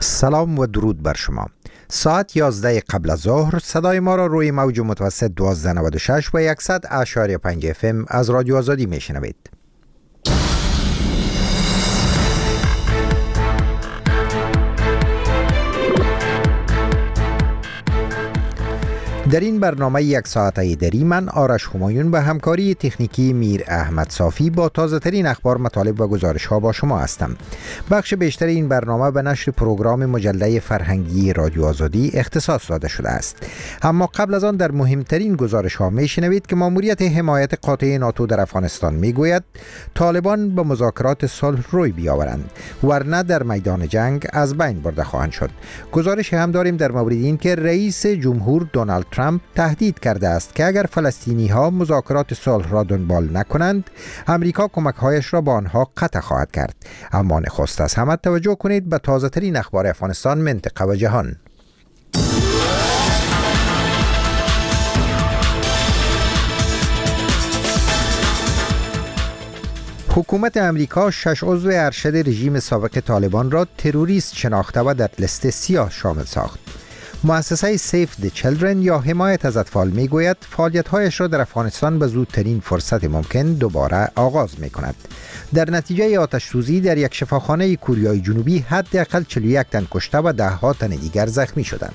سلام و درود بر شما. ساعت 11 قبل از ظهر صدای ما را روی موج متوسط 1296 و 100.5 FM از رادیو آزادی میشنوید. در این برنامه یک ساعته دری من آرش همایون به همکاری تکنیکی میر احمد صافی با تازه ترین اخبار، مطالب و گزارش ها با شما هستم. بخش بیشتر این برنامه به نشر پروگرام مجله فرهنگی رادیو آزادی اختصاص داده شده است. اما قبل از آن در مهمترین گزارش ها میشنوید که ماموریت حمایت قاطع ناتو در افغانستان میگوید طالبان به مذاکرات صلح روی بیاورند ورنه در میدان جنگ از بین برده خواهند شد. گزارش هم داریم در مورد این که رئیس جمهور دونالد ترامپ تهدید کرده است که اگر فلسطینی ها مذاکرات صلح را دنبال نکنند، امریکا کمک‌هایش را به آنها قطع خواهد کرد. اما نخست از همه توجه کنید به تازه ترین اخبار افغانستان، منطقه و جهان. حکومت امریکا 6 عضو ارشد رژیم سابق طالبان را تروریست شناخته و در لیست سیاه شامل ساخت. مؤسسه سیف د چیلدرن یا حمایت از اطفال میگوید فعالیت‌هایش را در افغانستان به زودترین فرصت ممکن دوباره آغاز می‌کند. در نتیجه آتش‌سوزی در یک شفاخانه کوریای جنوبی حداقل 41 تن کشته و ده‌ها تن دیگر زخمی شدند.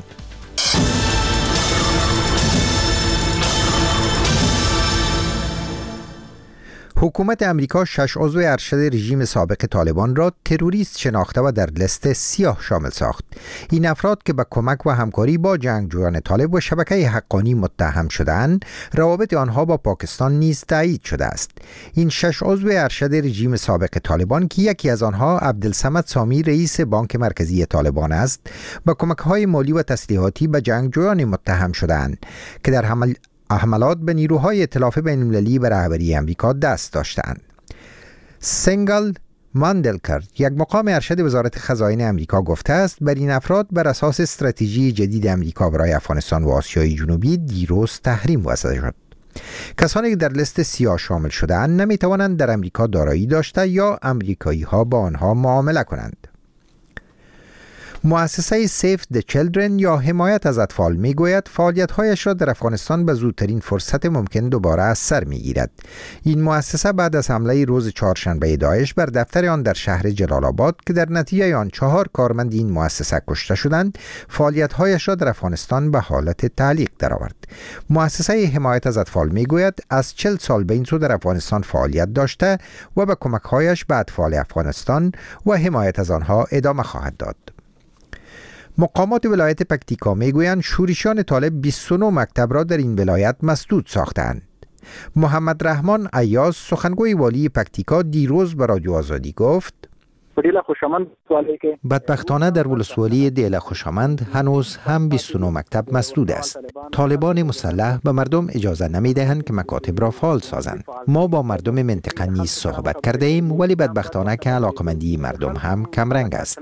حکومت امریکا 6 عضو ارشد رژیم سابق طالبان را تروریست شناخته و در لیست سیاه شامل ساخت. این افراد که به کمک و همکاری با جنگجویان طالب و شبکه حقانی متهم شده‌اند، روابط آنها با پاکستان نیز تایید شده است. این 6 عضو ارشد رژیم سابق طالبان که یکی از آنها عبدالصمد سامی رئیس بانک مرکزی طالبان است، با کمک‌های مالی و تسلیحاتی به جنگجویان متهم شده‌اند که در حملات به نیروهای ائتلاف بین‌المللی به رهبری امریکا دست داشتند. سنگل ماندلکر، یک مقام ارشد وزارت خزائن امریکا، گفته است بر این افراد بر اساس استراتژی جدید امریکا برای افغانستان و آسیای جنوبی دیروز تحریم وضع شد. کسانی که در لیست سیاه شامل شده‌اند نمی‌توانند در امریکا دارایی داشته یا امریکایی‌ها با آنها معامله کنند. مؤسسه سیف د چیلدرن یا حمایت از اطفال میگوید فعالیت‌هایش را در افغانستان به زودترین فرصت ممکن دوباره از سر میگیرد. این مؤسسه بعد از حمله روز چهارشنبه داعش بر دفتر آن در شهر جلال آباد که در نتیجه آن 4 کارمند این مؤسسه کشته شدند، فعالیت‌هایش را در افغانستان به حالت تعلیق درآورد. مؤسسه حمایت از اطفال میگوید از 40 سال به این سو در افغانستان فعالیت داشته و به کمک‌هایش به اطفال افغانستان و حمایت از آنها ادامه خواهد داد. مقامات ولایت پکتیکا میگویند شورشیان طالب 29 مکتب را در این ولایت مسدود ساختند. محمد رحمان ایاز، سخنگوی والی پکتیکا، دیروز به رادیو آزادی گفت بدبختانه در ولسوالی دیل خوشامند هنوز هم 29 مکتب مسدود است. طالبان مسلح به مردم اجازه نمیدهند که مکاتب را فعال سازند. ما با مردم منطقه نیز صحبت کرده ایم، ولی بدبختانه که علاقمندی مردم هم کمرنگ است.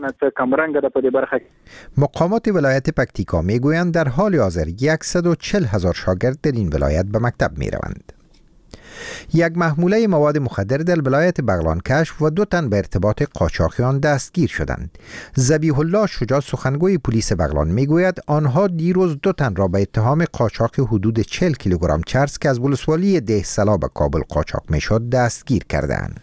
مقامات ولایت پکتیکا میگویند در حال حاضر 140,000 شاگرد در این ولایت به مکتب میروند. یک محموله مواد مخدر در ولایت بغلان کشف و 2 تن به ارتباط قاچاقیان دستگیر شدند. ذبیح الله شجاع، سخنگوی پلیس بغلان میگوید آنها دیروز 2 تن را به اتهام قاچاق حدود 40 کیلوگرم چرس که از ولسوالی دهسلا به کابل قاچاق میشد دستگیر کردند.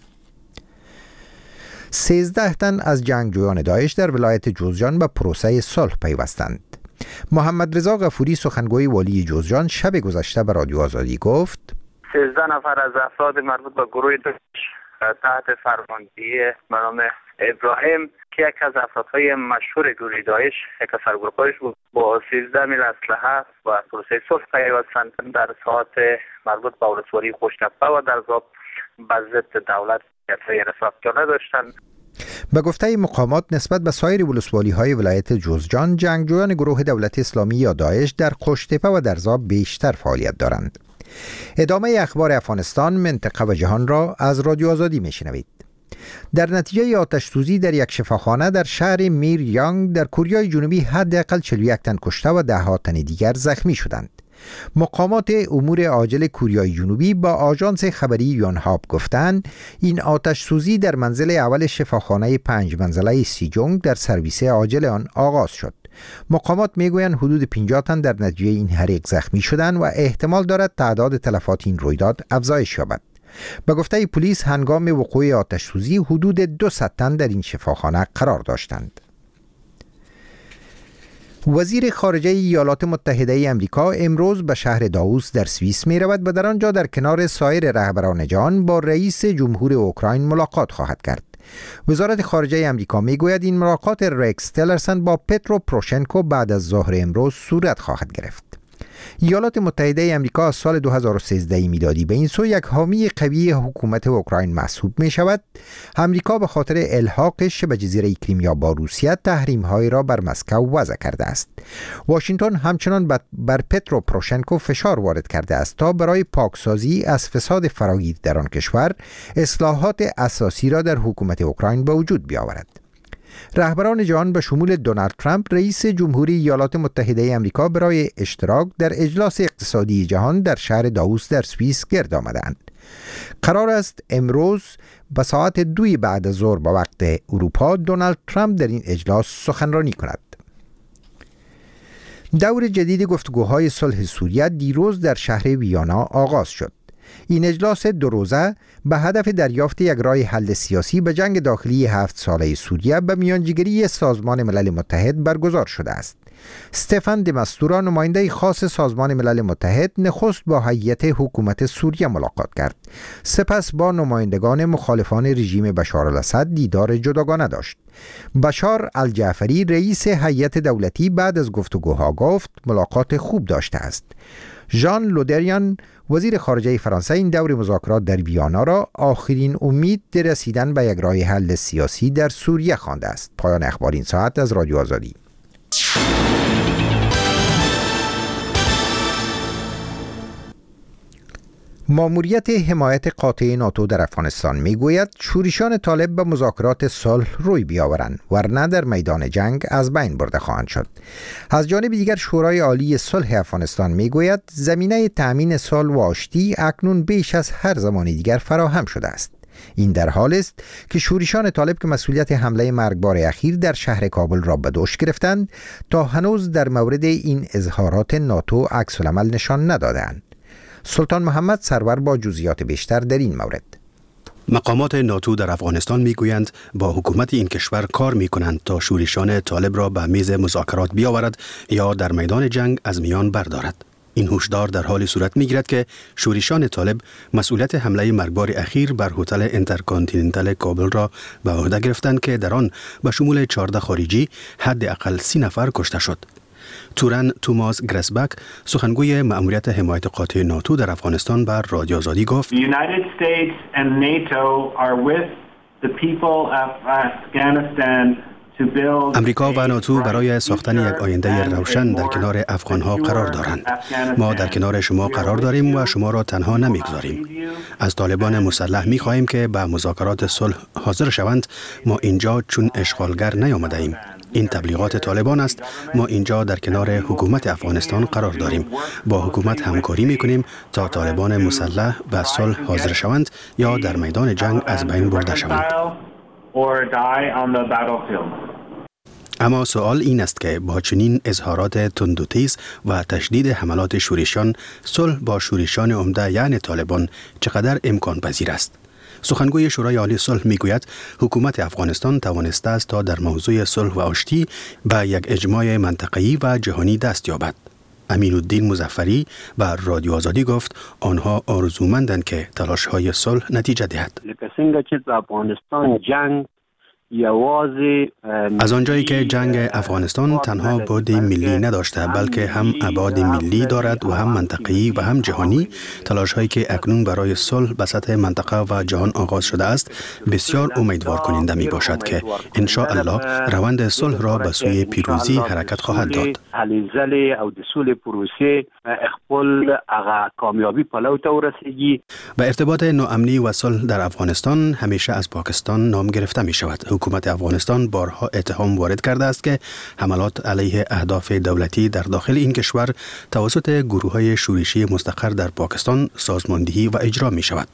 13 تن از جنگجویان داعش در ولایت جوزجان به پروسه صلح پیوستند. محمد رضا غفوری، سخنگوی والی جوزجان، شب گذشته به رادیو آزادی گفت 13 نفر از افراد مربوط به گروه داعش تحت فرماندهی به نام ابراهیم که یک از افرادهای مشهور گروه داعش، یک از سرگروه‌هایش بود، با 13 میل اسلحه و پروسه صلح پیوستند. در ساعت مربوط به ولسوالی خوشنبه و درزاب به ضد دولت رفاقیانه داشتند. به گفته مقامات نسبت به سایر ولسوالی‌های ولایت جوزجان، جنگجویان گروه دولت اسلامی یا داعش در قشتپه و درزاب بیشتر فعالیت دارند. ادامه اخبار افغانستان، منطقه و جهان را از رادیو آزادی میشنوید. در نتیجه آتش‌سوزی در یک شفاخانه در شهر میر یانگ در کوریای جنوبی حداقل 41 تن کشته و 10 تن دیگر زخمی شدند. مقامات امور عاجل کوریای جنوبی با آژانس خبری یونهاپ گفتند این آتش سوزی در منزل اول شفاخانه 5 منزله سیجونگ در سرویس عاجل آن آغاز شد. مقامات میگویند حدود 50 تن در نتیجه این حریق زخمی شدند و احتمال دارد تعداد تلفات این رویداد افزایش یابد. به گفته پلیس هنگام وقوع آتش سوزی حدود 200 تن در این شفاخانه قرار داشتند. وزیر خارجه ایالات متحده ای آمریکا امروز به شهر داووس در سوئیس می رود و در آنجا در کنار سایر رهبران جهان با رئیس جمهور اوکراین ملاقات خواهد کرد. وزارت خارجه آمریکا می گوید این ملاقات رکس تلرسن با پترو پروشنکو بعد از ظهر امروز صورت خواهد گرفت. ایالات متحده ای آمریکا از سال 2013 میلادی به این سو یک حامی قوی حکومت اوکراین محسوب می شود. آمریکا به خاطر الحاقش به جزیره کریمیا با روسیه تحریم‌های را بر مسکو وضع کرده است. واشنگتن همچنان بر پترو پروشنکو فشار وارد کرده است تا برای پاکسازی از فساد فراگیر در آن کشور اصلاحات اساسی را در حکومت اوکراین به وجود بیاورد. رهبران جهان به شمول دونالد ترامپ رئیس جمهوری ایالات متحده آمریکا برای اشتراک در اجلاس اقتصادی جهان در شهر داووس در سوئیس گرد آمدند. قرار است امروز به ساعت 2 بعد از ظهر به وقت اروپا دونالد ترامپ در این اجلاس سخنرانی کند. دور جدید گفتگوهای صلح سوریه دیروز در شهر ویانا آغاز شد. این اجلاس 2 روزه به هدف دریافت یک راه حل سیاسی به جنگ داخلی 7 ساله سوریه به میانجیگری سازمان ملل متحد برگزار شده است. استفان د مستورا نماینده خاص سازمان ملل متحد نخست با هیئت حکومت سوریه ملاقات کرد. سپس با نمایندگان مخالفان رژیم بشار الاسد دیدار جداگانه داشت. بشار الجعفری رئیس هیئت دولتی بعد از گفتگوها گفت ملاقات خوب داشته است. ژان لودریان وزیر خارجه فرانسه این دور مذاکرات در ویانا را آخرین امید رسیدن به یک راه حل سیاسی در سوریه خوانده است. پایان اخبار این ساعت از رادیو آزادی. ماموریت حمایت قاطع ناتو در افغانستان میگوید شورشیان طالب به مذاکرات صلح روی بیاورند ورنه در میدان جنگ از بین برده خواهند شد. از جانب دیگر شورای عالی صلح افغانستان میگوید زمینه تأمین صلح و آشتی اکنون بیش از هر زمان دیگر فراهم شده است. این در حال است که شورشیان طالب که مسئولیت حمله مرگبار اخیر در شهر کابل را به دوش گرفتند تا هنوز در مورد این اظهارات ناتو عکس العمل نشان ندادند. سلطان محمد سرور با جزئیات بیشتر در این مورد. مقامات ناتو در افغانستان میگویند با حکومت این کشور کار میکنند تا شورشیان طالب را به میز مذاکرات بیاورد یا در میدان جنگ از میان بردارد. این هشدار در حال صورت میگیرد که شورشیان طالب مسئولیت حمله مرگبار اخیر بر هتل انترکانتیننتال کابل را به عهده گرفتند که در آن به شمول 14 خارجی حداقل 30 نفر کشته شد. تورن توماس گرسبک سخنگوی مأموریت حمایت قاطع ناتو در افغانستان بر رادیو آزادی گفت امریکا و ناتو برای ساختن یک آینده روشن در کنار افغانها قرار دارند. ما در کنار شما قرار داریم و شما را تنها نمیگذاریم. از طالبان مسلح می‌خواهیم که به مذاکرات صلح حاضر شوند. ما اینجا چون اشغالگر نیامده ایم. این تبلیغات طالبان است. ما اینجا در کنار حکومت افغانستان قرار داریم. با حکومت همکاری می‌کنیم تا طالبان مسلح به صلح حاضر شوند یا در میدان جنگ از بین برده شوند. اما سوال این است که با چنین اظهارات تند و تیز و تشدید حملات شورشیان صلح با شورشیان عمده یعنی طالبان چقدر امکان پذیر است؟ سخنگوی شورای عالی صلح میگوید حکومت افغانستان توانسته است تا در موضوع صلح و آشتی به یک اجماع منطقه‌ای و جهانی دست یابد. امین الدین مظفری و رادیو آزادی گفت آنها آرزومندند که تلاش‌های صلح نتیجه دهد. افغانستان جنگ از آنجایی که جنگ افغانستان تنها بعد ملی نداشته بلکه هم ابعاد ملی دارد و هم منطقه‌ای و هم جهانی، تلاش‌هایی که اکنون برای صلح به سطح منطقه و جهان آغاز شده است بسیار امیدوار کننده می باشد که ان شاء الله روند صلح را به سوی پیروزی حرکت خواهد داد. به ارتباط ناامنی و صلح در افغانستان همیشه از پاکستان نام گرفته می شود. حکومت افغانستان بارها اتهام وارد کرده است که حملات علیه اهداف دولتی در داخل این کشور توسط گروه‌های شورشی مستقر در پاکستان سازماندهی و اجرا می شود.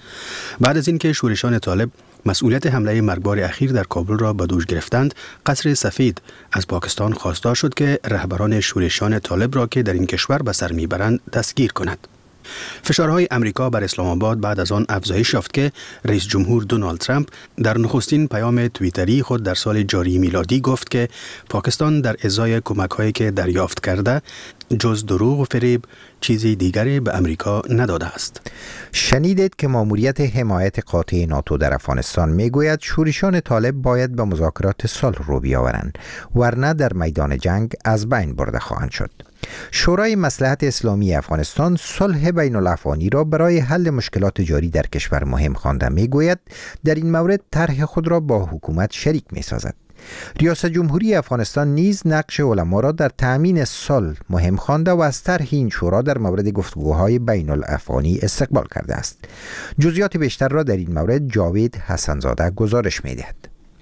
بعد از اینکه شورشان طالب مسئولیت حمله مرگبار اخیر در کابل را به دوش گرفتند، قصر سفید از پاکستان خواستار شد که رهبران شورشان طالب را که در این کشور به سر میبرند دستگیر کند. فشارهای امریکا بر اسلام آباد بعد از آن افزایش یافت که رئیس جمهور دونالد ترامپ در نخستین پیام توییتری خود در سال جاری میلادی گفت که پاکستان در ازای کمک‌هایی که دریافت کرده جز دروغ و فریب چیزی دیگری به امریکا نداده است. شنیدید که ماموریت حمایت قاطع ناتو در افغانستان میگوید شورشان طالب باید به مذاکرات صلح رو بیاورند، ورنه در میدان جنگ از بین برده خواهند شد. شورای مصلحت اسلامی افغانستان صلح بین الافغانی را برای حل مشکلات جاری در کشور مهم خوانده میگوید در این مورد طرح خود را با حکومت شریک میسازد. ریاست جمهوری افغانستان نیز نقش علما را در تأمین صلح مهم خوانده و از طرح این شورا در مورد گفتگوهای بین الافغانی استقبال کرده است. جزئیات بیشتر را در این مورد جاوید حسنزاده گزارش می‌دهد.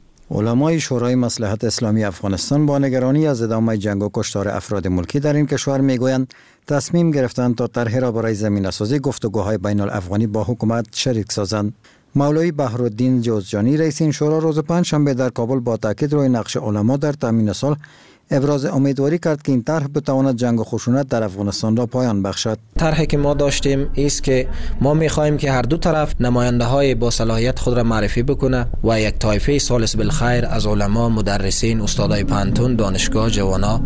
علمای شورای مصلحت اسلامی افغانستان با نگرانی از ادامه جنگ و کشتار افراد ملکی در این کشور میگویند تصمیم گرفتند تا طرح را برای زمینه‌سازی گفتگوهای بین الافغانی با حکومت شریک سازند. مولوی بحرالدین جوزجانی رئیس این شورا روز پنجشنبه در کابل با تاکید روی نقش علما در تامین صلح ابراز امیدواری کرد که این طرح بتواند جنگ و خشونت در افغانستان را پایان بخشد. طرحی که ما داشتیم است که ما می‌خواهیم که هر دو طرف نماینده‌های با صلاحیت خود را معرفی بکنه و یک طایفه سالس بالخیر از علما، مدرسین، استادای پانتون، دانشگاه، جوانا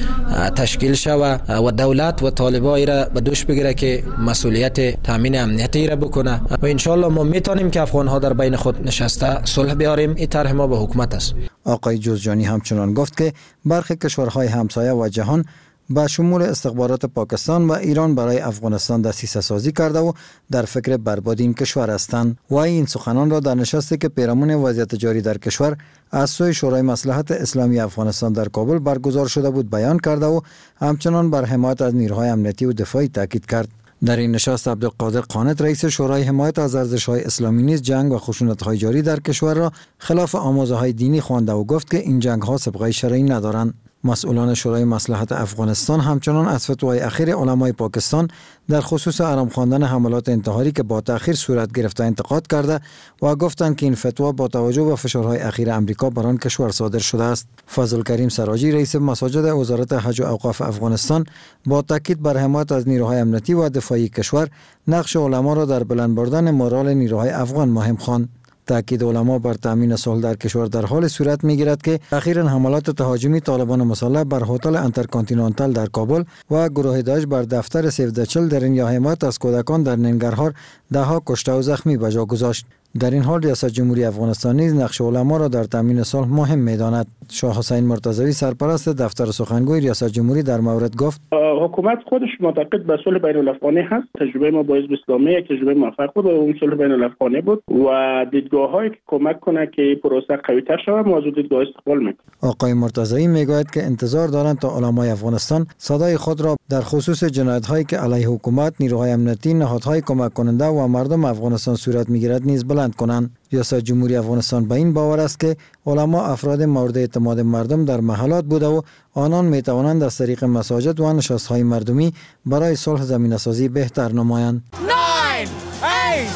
تشکیل شود و دولت و طالبای را به دوش بگیره که مسئولیت تامین امنیتی را بکنه و ان شاء الله ما میتونیم که افغان‌ها در بین خود نشسته صلح بیاریم. این طرح ما به حکومت است. آقای جوزجانی همچنان گفت که برخی کشورهای همسایه و جهان با شمول استخبارات پاکستان و ایران برای افغانستان دسیسه سازی کرده و در فکر بربادی این کشور هستند و این سخنان را در نشستی که پیرامون وضعیت جاری در کشور از سوی شورای مصلحت اسلامی افغانستان در کابل برگزار شده بود بیان کرده و همچنان بر حمایت از نیروهای امنیتی و دفاعی تاکید کرد. در این نشست عبدالقادر قانت رئیس شورای حمایت از ارزش‌های اسلامی نیز جنگ و خشونت‌های جاری در کشور را خلاف آموزه‌های دینی خوانده و گفت که این جنگ‌ها سابقه شرعی ندارند. مسئولان شورای مصلحت افغانستان همچنان از فتوای اخیر علمای پاکستان در خصوص آرام خواندن حملات انتحاری که با تأخیر صورت گرفته انتقاد کرده و گفتند که این فتوا با توجه به فشارهای اخیر امریکا بر آن کشور صادر شده است. فضل کریم سراجی رئیس مساجد وزارت حج و اوقاف افغانستان با تاکید بر حمایت از نیروهای امنیتی و دفاعی کشور نقش علما را در بلند بردن مورال نیروهای افغان مهم خواند. تاکید علما بر تامین صلح در کشور در حال صورت میگیرد که اخیراً حملات تهاجمی طالبان مسلح بر هتل انترکانتیننتال در کابل و گروه داعش بر دفتر سیو د چیلدرن یا حمایت از کودکان در ننگرهار دهها کشته و زخمی به جا گذاشت. در این حال ریاست جمهوری افغانستان نیز نقش علما را در تامین صلح مهم می‌داند. شاه حسین مرتضوی سرپرست دفتر سخنگوی ریاست جمهوری در مورد گفت حکومت خودش معتقد به صلح بین الافغانی هست. تجربه ما با حزب اسلامی یک تجربه موفق بود و اون صلح بین الافغانی بود و دیدگاه‌هایی که کمک کنه که پروسه قوی‌تر شود ما از دیدگاه استقبال می‌کنیم. آقای مرتضوی میگوید که انتظار دارند تا علمای افغانستان صدای خود را در خصوص جنایت‌هایی که علیه حکومت، نیروهای امنیتی، نهادهای کمک کننده و مردم افغانستان صورت می‌گیرد نیز بلند کنند. ریاست جمهوری افغانستان به این باور است که علما افراد مورد اعتماد مردم در محلات بوده و آنان می توانند از طریق مساجد و نشست‌های مردمی برای صلح زمینه‌سازی بهتر نمایند. 9 8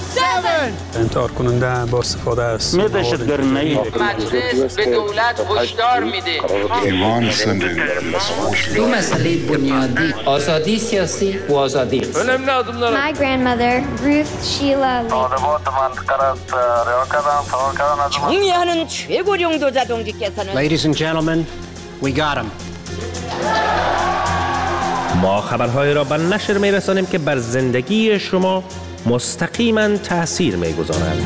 7 انتحار کننده با استفاده از مجلس به دولت هشدار میده دو مسئله بنیادی آزادی سیاسی و آزادی My grandmother Ruth Sheila 정리하는 최고령도 자동직께서는 Ladies and gentlemen, we got him. ما خبرهای را به نشر می‌رسانیم که بر زندگی شما مستقیما تأثیر می‌گذارند.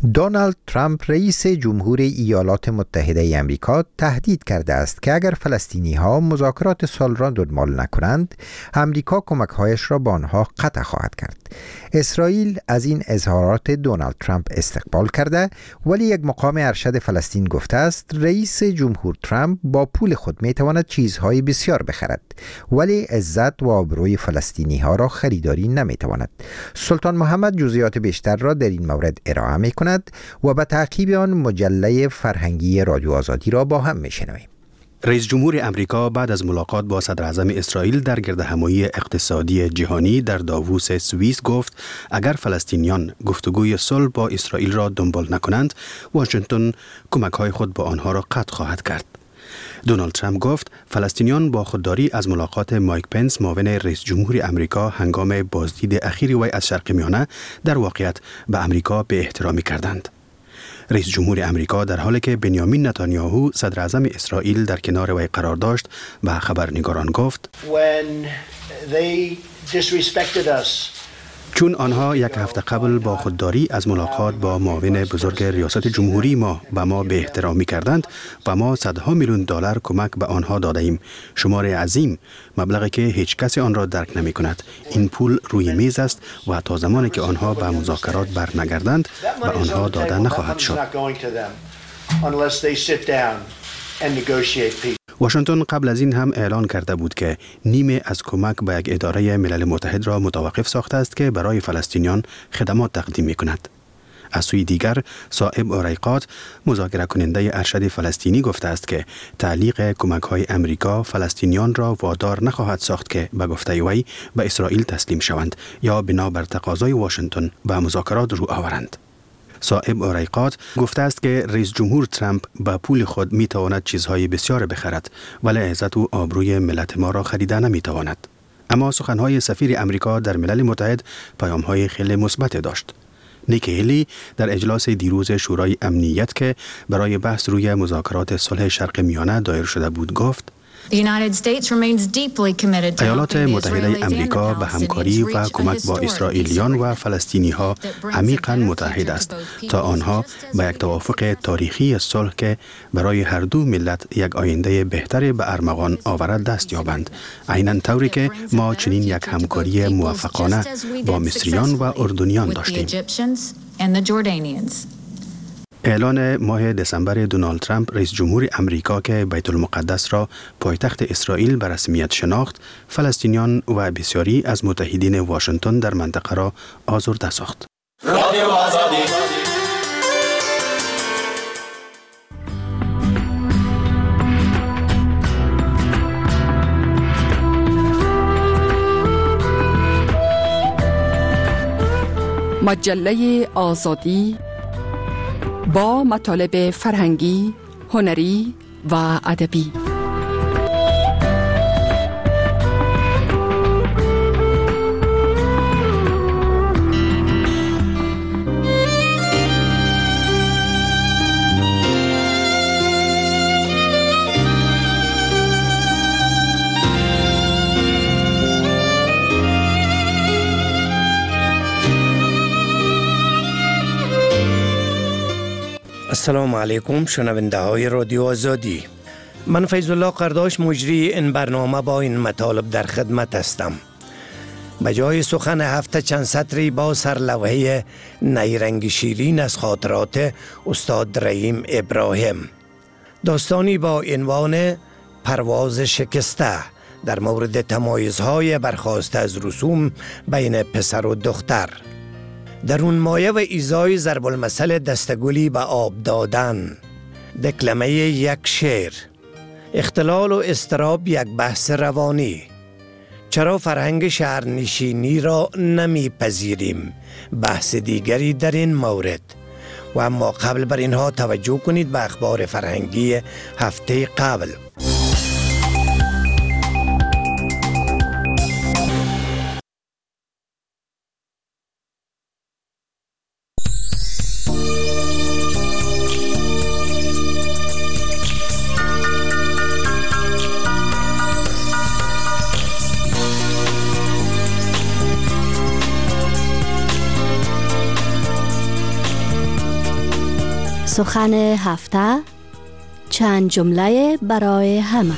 دونالد ترامپ رئیس جمهور ایالات متحده ای آمریکا تهدید کرده است که اگر فلسطینی ها مذاکرات صلح را دنبال نکنند، آمریکا کمک‌هایش را به آنها قطع خواهد کرد. اسرائیل از این اظهارات دونالد ترامپ استقبال کرده، ولی یک مقام ارشد فلسطین گفته است رئیس جمهور ترامپ با پول خود میتواند چیزهای بسیار بخرد، ولی عزت و آبروی فلسطینی ها را خریداری نمیتواند. سلطان محمد جزئیات بیشتر را در این مورد ارائه میکند و به تعقیب آن مجله فرهنگی رادیو آزادی را با هم میشنویم. رئیس جمهور امریکا بعد از ملاقات با صدر اعظم اسرائیل در گردهمایی اقتصادی جهانی در داووس سوئیس گفت اگر فلسطینیان گفتگوی صلح با اسرائیل را دنبال نکنند، واشنگتن کمک‌های خود با آنها را قطع خواهد کرد. دونالد ترامپ گفت فلسطینیان با خودداری از ملاقات مایک پنس معاون رئیس جمهور امریکا هنگام بازدید اخیر وی از شرق میانه در واقعیت به امریکا به احترامی کردند. رئیس جمهور امریکا در حالی که بنیامین نتانیاهو صدر اعظم اسرائیل در کنار وی قرار داشت به خبرنگاران گفت چون آنها یک هفته قبل با خودداری از ملاقات با معاون بزرگ ریاست جمهوری ما به ما به احترامی کردند و ما صدها میلیون دلار کمک به آنها داده ایم. شمار عظیم، مبلغی که هیچ کسی آن را درک نمی کند. این پول روی میز است و تا زمانی که آنها به مذاکرات برنگردند به آنها داده نخواهد شد. واشنگتن قبل از این هم اعلان کرده بود که نیمه از کمک به یک اداره ملل متحد را متوقف ساخته است که برای فلسطینیان خدمات تقدیم می کند. از سوی دیگر صائب اریقات مذاکره کننده ارشد فلسطینی گفته است که تعلیق کمک‌های امریکا فلسطینیان را وادار نخواهد ساخت که به گفته وی به اسرائیل تسلیم شوند یا بنابر تقاضای واشنگتن به مذاکرات رو آورند. صائب اریقات گفته است که رئیس جمهور ترامپ با پول خود می تواند چیزهای بسیار بخرد، ولی عزت و آبروی ملت ما را خریده نمی تواند. اما سخنهای سفیر امریکا در ملل متحد پیامهای خیلی مثبت داشت. نیکی هیلی در اجلاس دیروز شورای امنیت که برای بحث روی مذاکرات صلح شرق میانه دایر شده بود گفت ایالات متحده امریکا به همکاری و کمک با اسرائیلیان و فلسطینی ها عمیقاً متحد است تا آنها به یک توافق تاریخی صلح که برای هر دو ملت یک آینده بهتر به ارمغان آورد دست یابند، عیناً طوری که ما چنین یک همکاری موفقانه با مصریان و اردنیان داشتیم. اعلان ماه دسامبر دونالد ترامپ رئیس جمهور امریکا که بیت المقدس را پایتخت اسرائیل به رسمیت شناخت، فلسطینیان و بسیاری از متحدین واشنگتن در منطقه را آزرده ساخت. مجله آزادی با مطالب فرهنگی، هنری و ادبی. السلام علیکم شنونده های رادیو آزادی. من فیض الله قرداش مجری این برنامه با این مطالب در خدمت هستم. به جای سخن هفته چند سطری با سرلوحه نیرنگ شیرین از خاطرات استاد رحیم ابراهیم، داستانی با عنوان پرواز شکسته در مورد تمایزهای برخاسته از رسوم بین پسر و دختر. در اون مایه و ایزای ضرب المثل دستگلی به آب دادن، دکلمه یک شعر، اختلال و اضطراب یک بحث روانی. چرا فرهنگ شهرنشینی را نمیپذیریم؟ بحث دیگری در این مورد. و اما قبل بر اینها توجه کنید به اخبار فرهنگی هفته قبل. سخن هفته، چند جمله برای همه.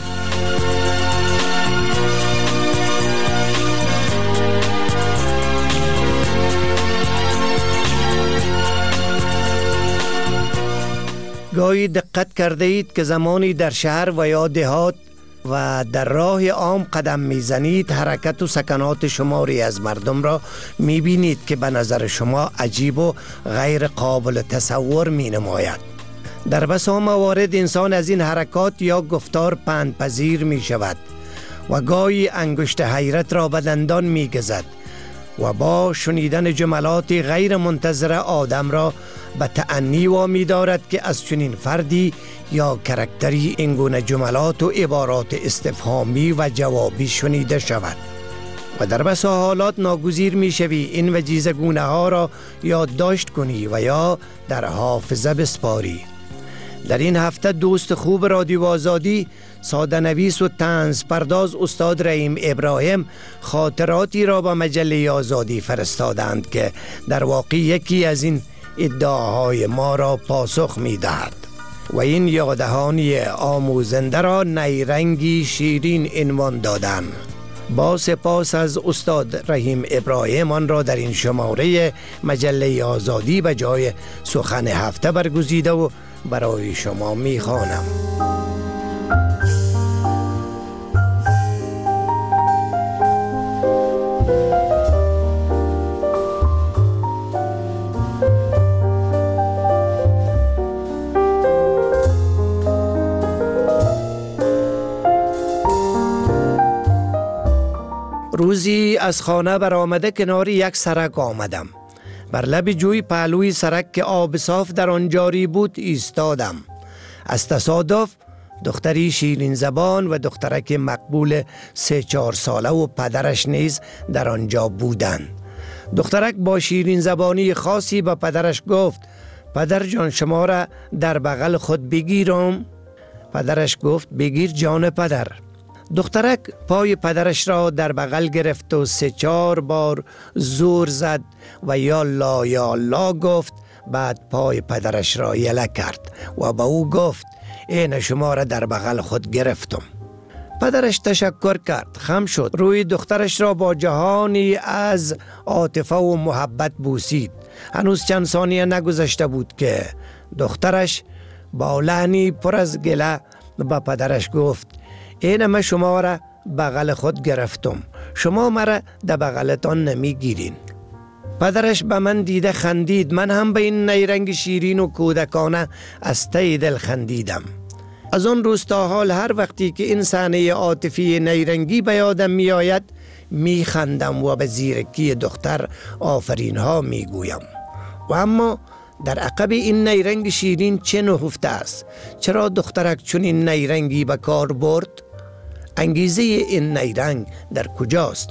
گاهی دقت کرده اید که زمانی در شهر و یا دهات و در راه عام قدم میزنید حرکت و سکنات شماری از مردم را میبینید که به نظر شما عجیب و غیر قابل تصور می نماید. در بسا موارد انسان از این حرکات یا گفتار پندپذیر می شود و گاهی انگشت حیرت را به دندان می گزد و با شنیدن جملاتی غیر منتظره آدم را به تأنی وامی دارد که از چنین فردی یا کرکتری اینگونه جملات و عبارات استفهامی و جوابی شنیده شود و در بسا حالات ناگزیر می شوی این وجیزه گونه ها را یادداشت کنی و یا در حافظه بسپاری. در این هفته دوست خوب رادیو آزادی، ساده نویس و طنز پرداز استاد رحیم ابراهیم خاطراتی را به مجله آزادی فرستادند که در واقع یکی از این ادعاهای ما را پاسخ می دهد و این یاددهانی آموزنده را نیرنگی شیرین عنوان دادند. با سپاس از استاد رحیم ابراهیم آن را در این شماره مجله آزادی به جای سخن هفته برگزیده و برای شما می خوانم. روزی از خانه برآمده کنار یک سرک آمدم. بر لب جوی پهلوی سرک که آب صاف در آن جاری بود ایستادم. از تصادف دختری شیرین زبان و دخترک مقبول 3-4 ساله و پدرش نیز در آنجا بودند. دخترک با شیرین زبانی خاصی به پدرش گفت: پدر جان شما را در بغل خود بگیرم؟ پدرش گفت: بگیر جان پدر. دخترک پای پدرش را در بغل گرفت و 3-4 بار زور زد و یا لا گفت. بعد پای پدرش را یله کرد و به او گفت: این شما را در بغل خود گرفتم. پدرش تشکر کرد، خم شد، روی دخترش را با جهانی از عاطفه و محبت بوسید. هنوز چند ثانیه نگذشته بود که دخترش با لحنی پر از گله به پدرش گفت: این من شما را بغل خود گرفتم، شما مرا در بغلتان نمیگیرین. پدرش به من دیده خندید. من هم به این نیرنگ شیرین و کودکانه از ته دل خندیدم. از آن روز تا حال هر وقتی که این صحنه عاطفی نیرنگی به یادم می آید می خندم و به زیرکی دختر آفرین ها می گویم. و اما در عقب این نیرنگ شیرین چه نهفته است؟ چرا دخترک چون این نیرنگی به کار برد؟ انگیزه این نیرنگ در کجاست؟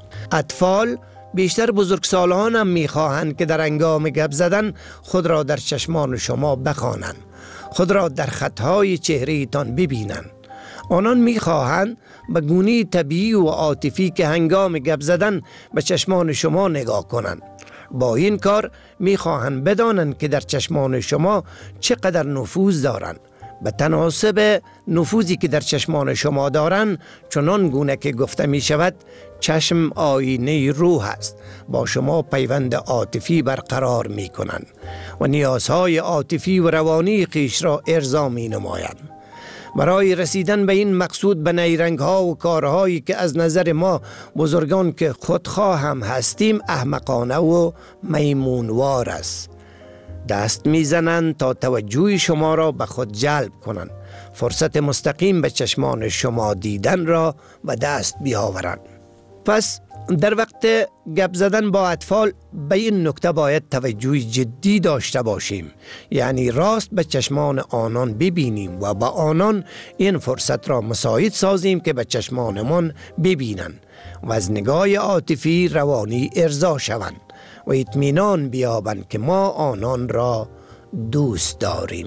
اطفال بیشتر بزرگسالان هم میخواهند که در هنگام گپ زدن خود را در چشمان شما بخوانند، خود را در خطهای چهره تان ببینند. آنان میخواهند به گونه طبیعی و عاطفی که هنگام گپ زدن به چشمان شما نگاه کنند. با این کار میخواهند بدانند که در چشمان شما چقدر نفوذ دارند. به تناسب نفوذی که در چشمان شما دارند، چنان گونه که گفته می شود چشم آینه روح است، با شما پیوند عاطفی برقرار می کنند و نیازهای عاطفی و روانی خویش را ارضا می نمایند. برای رسیدن به این مقصود به نیرنگ ها و کارهایی که از نظر ما بزرگان که خودخواه هم هستیم احمقانه و میمونوار است. دست میزنند تا توجه شما را به خود جلب کنند، فرصت مستقیم به چشمان شما دیدن را به دست بیاورند. پس در وقت گپ زدن با اطفال به این نکته باید توجه جدی داشته باشیم، یعنی راست به چشمان آنان ببینیم و با آنان این فرصت را مساعد سازیم که به چشمانمان ببینند و از نگاه عاطفی روانی ارضا شوند و اطمینان بیابند که ما آنان را دوست داریم.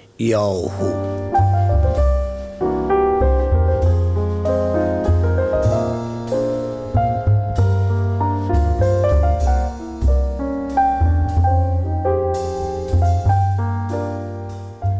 یاهو.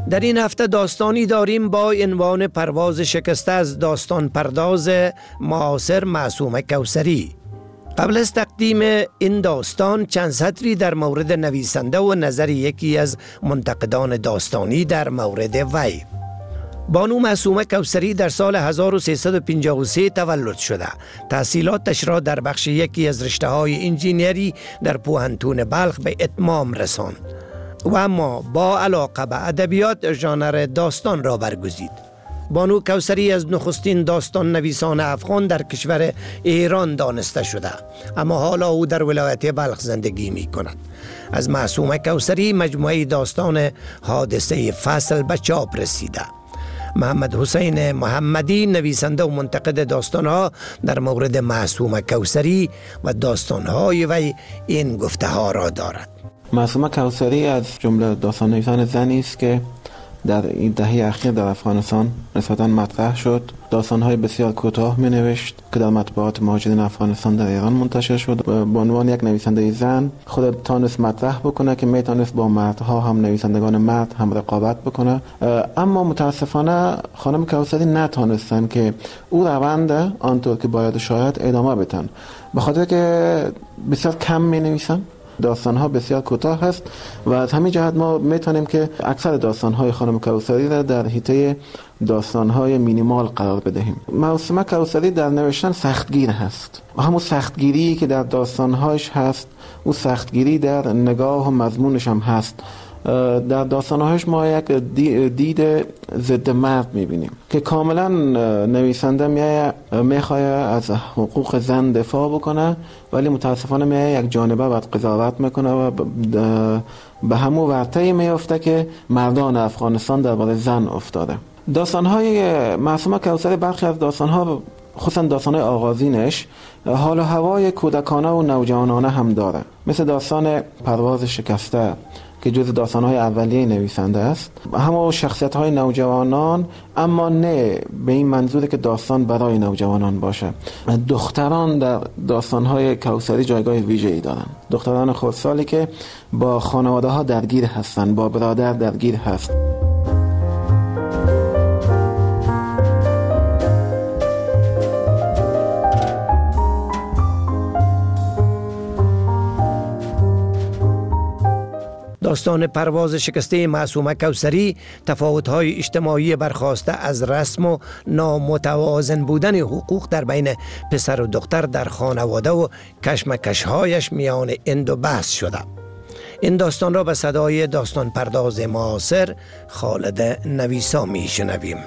در این هفته داستانی داریم با عنوان پرواز شکسته از داستان پرداز معاصر معصومه کوثری. قبل از تقدیم این داستان چند سطری در مورد نویسنده و نظر یکی از منتقدان داستانی در مورد وی. بانو معصومه کوثری در سال 1353 تولد شده. تحصیلاتش را در بخش یکی از رشته‌های انجینری در پوهنتون بلخ به اتمام رساند و اما با علاقه به ادبیات ژانر داستان را برگزید. بانو کوثری از نخستین داستان نویسان افغان در کشور ایران دانسته شده، اما حالا او در ولایت بلخ زندگی می کند. از معصومه کوثری مجموعه داستان حادثه فصل به چاپ رسیده. محمد حسین محمدی نویسنده و منتقد داستانها در مورد معصومه کوثری و داستانهای وی این گفته ها را دارد. معصومه کوثری از جمله داستان نویسان زنی است که در این دهه اخیر در افغانستان نسبتاً مطرح شد. داستان‌های بسیار کوتاه می‌نوشت که در مطبوعات مهاجرین افغانستان در ایران منتشر شد. به عنوان یک نویسنده زن خود تانست مطرح بکنه که میتونست با مردها هم نویسندگان مرد هم رقابت بکنه، اما متاسفانه خانم کوثری نتانستن که او روند آنطور که باید شاید ادامه بدن، به خاطر که بسیار کم می‌نویسن. داستان‌ها بسیار کوتاه هست و از همین جهت ما میتونیم که اکثر داستان‌های خانم کوثری را در حیطه داستان‌های مینیمال قرار بدهیم. معصومه کوثری در نوشتن سختگیر هست و همون سختگیری که در داستان‌هاش هست او سختگیری در نگاه و مضمونش هم هست. در داستان‌هاش ما یک دید ضد مرد می‌بینیم که کاملا نویسنده میخواد از حقوق زن دفاع بکنه، ولی متاسفانه یک جانبه بعد قضاوت میکنه و به همون ورطه‌ای میفته که مردان افغانستان درباره زن افتاده. داستان‌های معصومه کوثری برخی از داستان‌ها، خصوصا داستان‌های آغازینش، حال و هوای کودکانه و نوجوانانه هم داره، مثل داستان پرواز شکسته که جز داستان‌های اولیه نویسنده است. همه شخصیت‌های نوجوانان، اما نه به این منظوری که داستان برای نوجوانان باشه. دختران در داستان‌های کوثری جایگاه ویژه‌ای دارن. دختران خردسالی که با خانواده‌ها درگیر هستن، با برادر درگیر هست. داستان پرواز شکسته معصومه کوثری تفاوت‌های اجتماعی برخاسته از رسم و نامتوازن بودن حقوق در بین پسر و دختر در خانواده و کشمکش‌هایش میان این دو بحث شده. این داستان را به صدای داستان پرداز معاصر خالد نویسا میشنویم.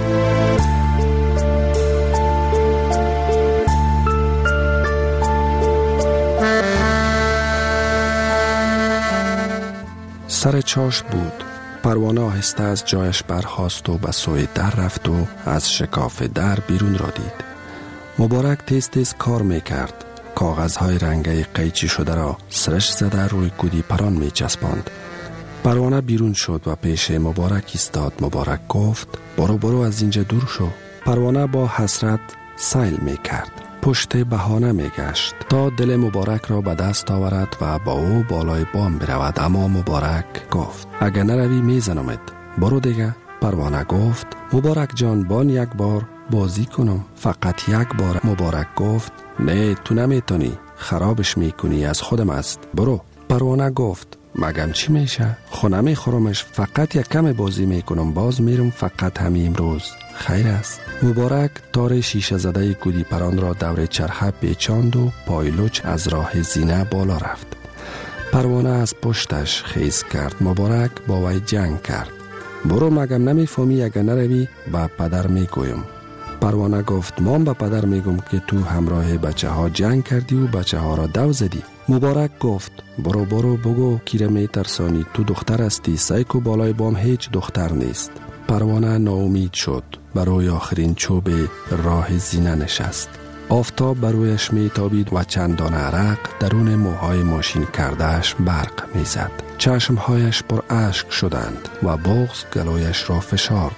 سر چاش بود. پروانه آهسته از جایش برخاست و به سوی در رفت و از شکاف در بیرون را دید. مبارک تیز تیز کار می کرد. کاغذهای رنگی قیچی شده را سرش زده روی گودی پران می چسباند. پروانه بیرون شد و پیش مبارک ایستاد. مبارک گفت برو از اینجا دور شو. پروانه با حسرت سیل می کرد. پشت بهانه می گشت تا دل مبارک را به دست آورد و با او بالای بام برود، اما مبارک گفت اگه نروی می زنمت، برو دیگه. پروانه گفت مبارک جان بان یک بار بازی کنم، فقط یک بار. مبارک گفت نه تو نمیتونی، خرابش میکنی، از خودم است، برو. پروانه گفت مگم چی میشه؟ خونه میخورمش، فقط یک کم بازی میکنم، باز میرم، فقط همین امروز خیر است. مبارک تار شیشه زده گودی پران را دور چرخه پیچاند و پایلوچ از راه زینه بالا رفت. پروانه از پشتش خیز کرد. مبارک با وی جنگ کرد. برو مگم نمیفهمی اگر نروی به پدر میگویم. پروانه گفت من به پدر میگم که تو همراه بچه ها جنگ کردی و بچه ها را دو زدی. مبارک گفت برو بگو کیره می ترسانی، تو دختر هستی، سایکو بالای بام هیچ دختر نیست. پروانه ناامید شد. برای آخرین چوب راه زینه نشست. آفتاب برویش می تابید و چندان عرق درون موهای ماشین کردهش برق می زد. چشمهایش پر اشک شدند و بغض گلویش را فشار داد.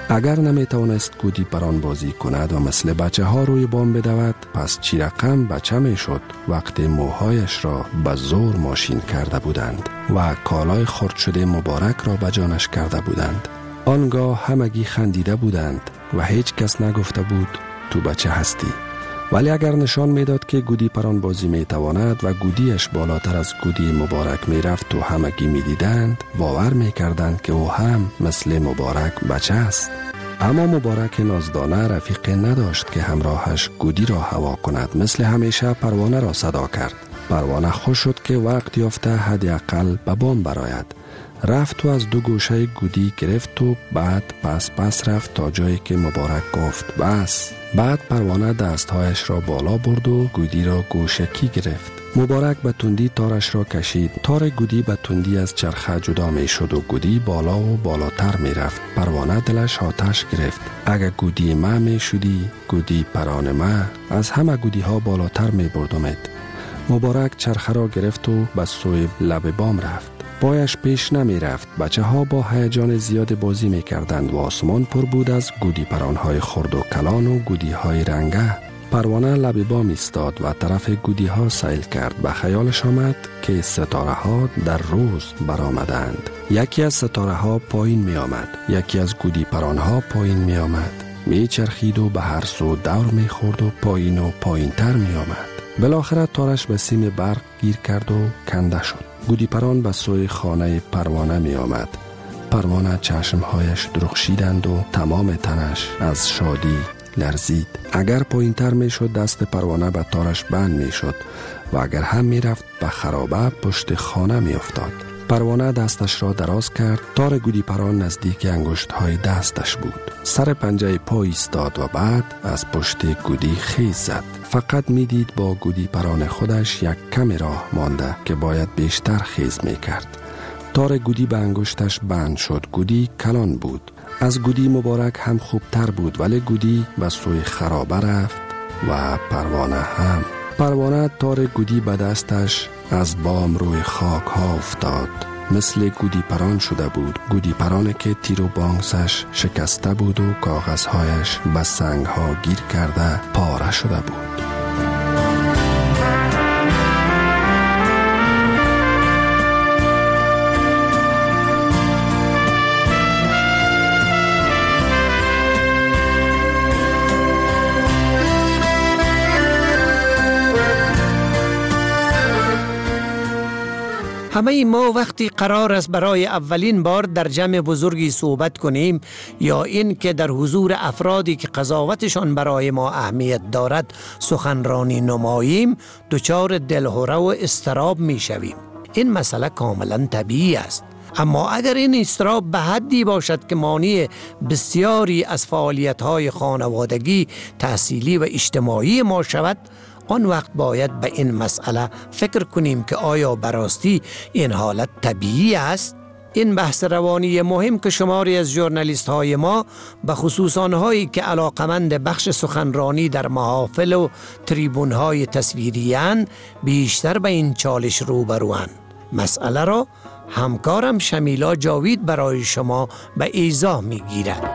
اگر نمیتوانست گودی پران بازی کند و مثل بچه ها روی بام بدود، پس چی رقم بچه می شد وقتی موهایش را به زور ماشین کرده بودند و کالای خرد شده مبارک را به جانش کرده بودند. آنگاه همگی خندیده بودند و هیچ کس نگفته بود تو بچه هستی. ولی اگر نشان میداد که گودی پران بازی می تواند و گودیش بالاتر از گودی مبارک می رفت و همگی می دیدند، باور می کردند که او هم مثل مبارک بچه است. اما مبارک نازدانه رفیقی نداشت که همراهش گودی را هوا کند. مثل همیشه پروانه را صدا کرد. پروانه خوش شد که وقت یافته حداقل به بام براید. رفت و از دو گوشه گودی گرفت و بعد پس رفت تا جایی که مبارک گفت بس. بعد پروانه دستهایش را بالا برد و گودی را گوشکی گرفت. مبارک به تندی تارش را کشید. تار گودی به تندی از چرخه جدا می شد و گودی بالا و بالاتر می رفت. پروانه دلش آتش گرفت. اگر گودی ما می شدی، گودی پران ما از همه گودی ها بالاتر می بردمت. مبارک چرخه را گرفت و به سوی لب بام رفت. پایش پیش نمی رفت. بچه ها با هیجان زیاد بازی می کردند و آسمان پر بود از گودی پران های خرد و کلان و گودی های رنگه. پروانه لب بام ایستاد و طرف گودی ها سیل کرد. به خیالش آمد که ستاره ها در روز برآمدند. یکی از ستاره ها پایین می آمد، یکی از گودی پران ها پایین می آمد. می چرخید و به هر سو دور می خورد و پایین تر می آمد. بالاخره تارش به سیم برق گیر کرد و کنده شد. گودی پران به سوی خانه پروانه می آمد. پروانه چشمهایش درخشیدند و تمام تنش از شادی لرزید. اگر پایین تر می شد دست پروانه به تارش بند می شد و اگر هم می رفت به خرابه پشت خانه می افتاد. پروانه دستش را دراز کرد. تار گودی پران نزدیک انگشت های دستش بود. سر پنجه پا ایستاد و بعد از پشت گودی خیز زد. فقط می دید با گودی پران خودش یک کمی راه مانده که باید بیشتر خیز می کرد. تار گودی به انگشتش بند شد. گودی کلان بود. از گودی مبارک هم خوبتر بود، ولی گودی به سوی خرابه رفت و پروانه هم. پروانه تار گودی به دستش از بام روی خاک ها افتاد. مثل گودی پران شده بود. گودی پرانه که تیر و بانگسش شکسته بود و کاغذهایش به سنگ ها گیر کرده پاره شده بود. همه ما وقتی قرار است برای اولین بار در جمع بزرگی صحبت کنیم یا این که در حضور افرادی که قضاوتشان برای ما اهمیت دارد سخنرانی نماییم، دچار دلهره و اضطراب می شویم. این مسئله کاملا طبیعی است. اما اگر این اضطراب به حدی باشد که مانع بسیاری از فعالیت‌های خانوادگی، تحصیلی و اجتماعی ما شود، آن وقت باید به این مسئله فکر کنیم که آیا براستی این حالت طبیعی است؟ این بحث روانی مهم که شماری از ژورنالیست های ما به خصوص آنهایی که علاقمند بخش سخنرانی در محافل و تریبون های تصویری‌اند بیشتر به این چالش روبروند. مسئله را همکارم شمیلا جاوید برای شما به ایضاح می‌گیرد.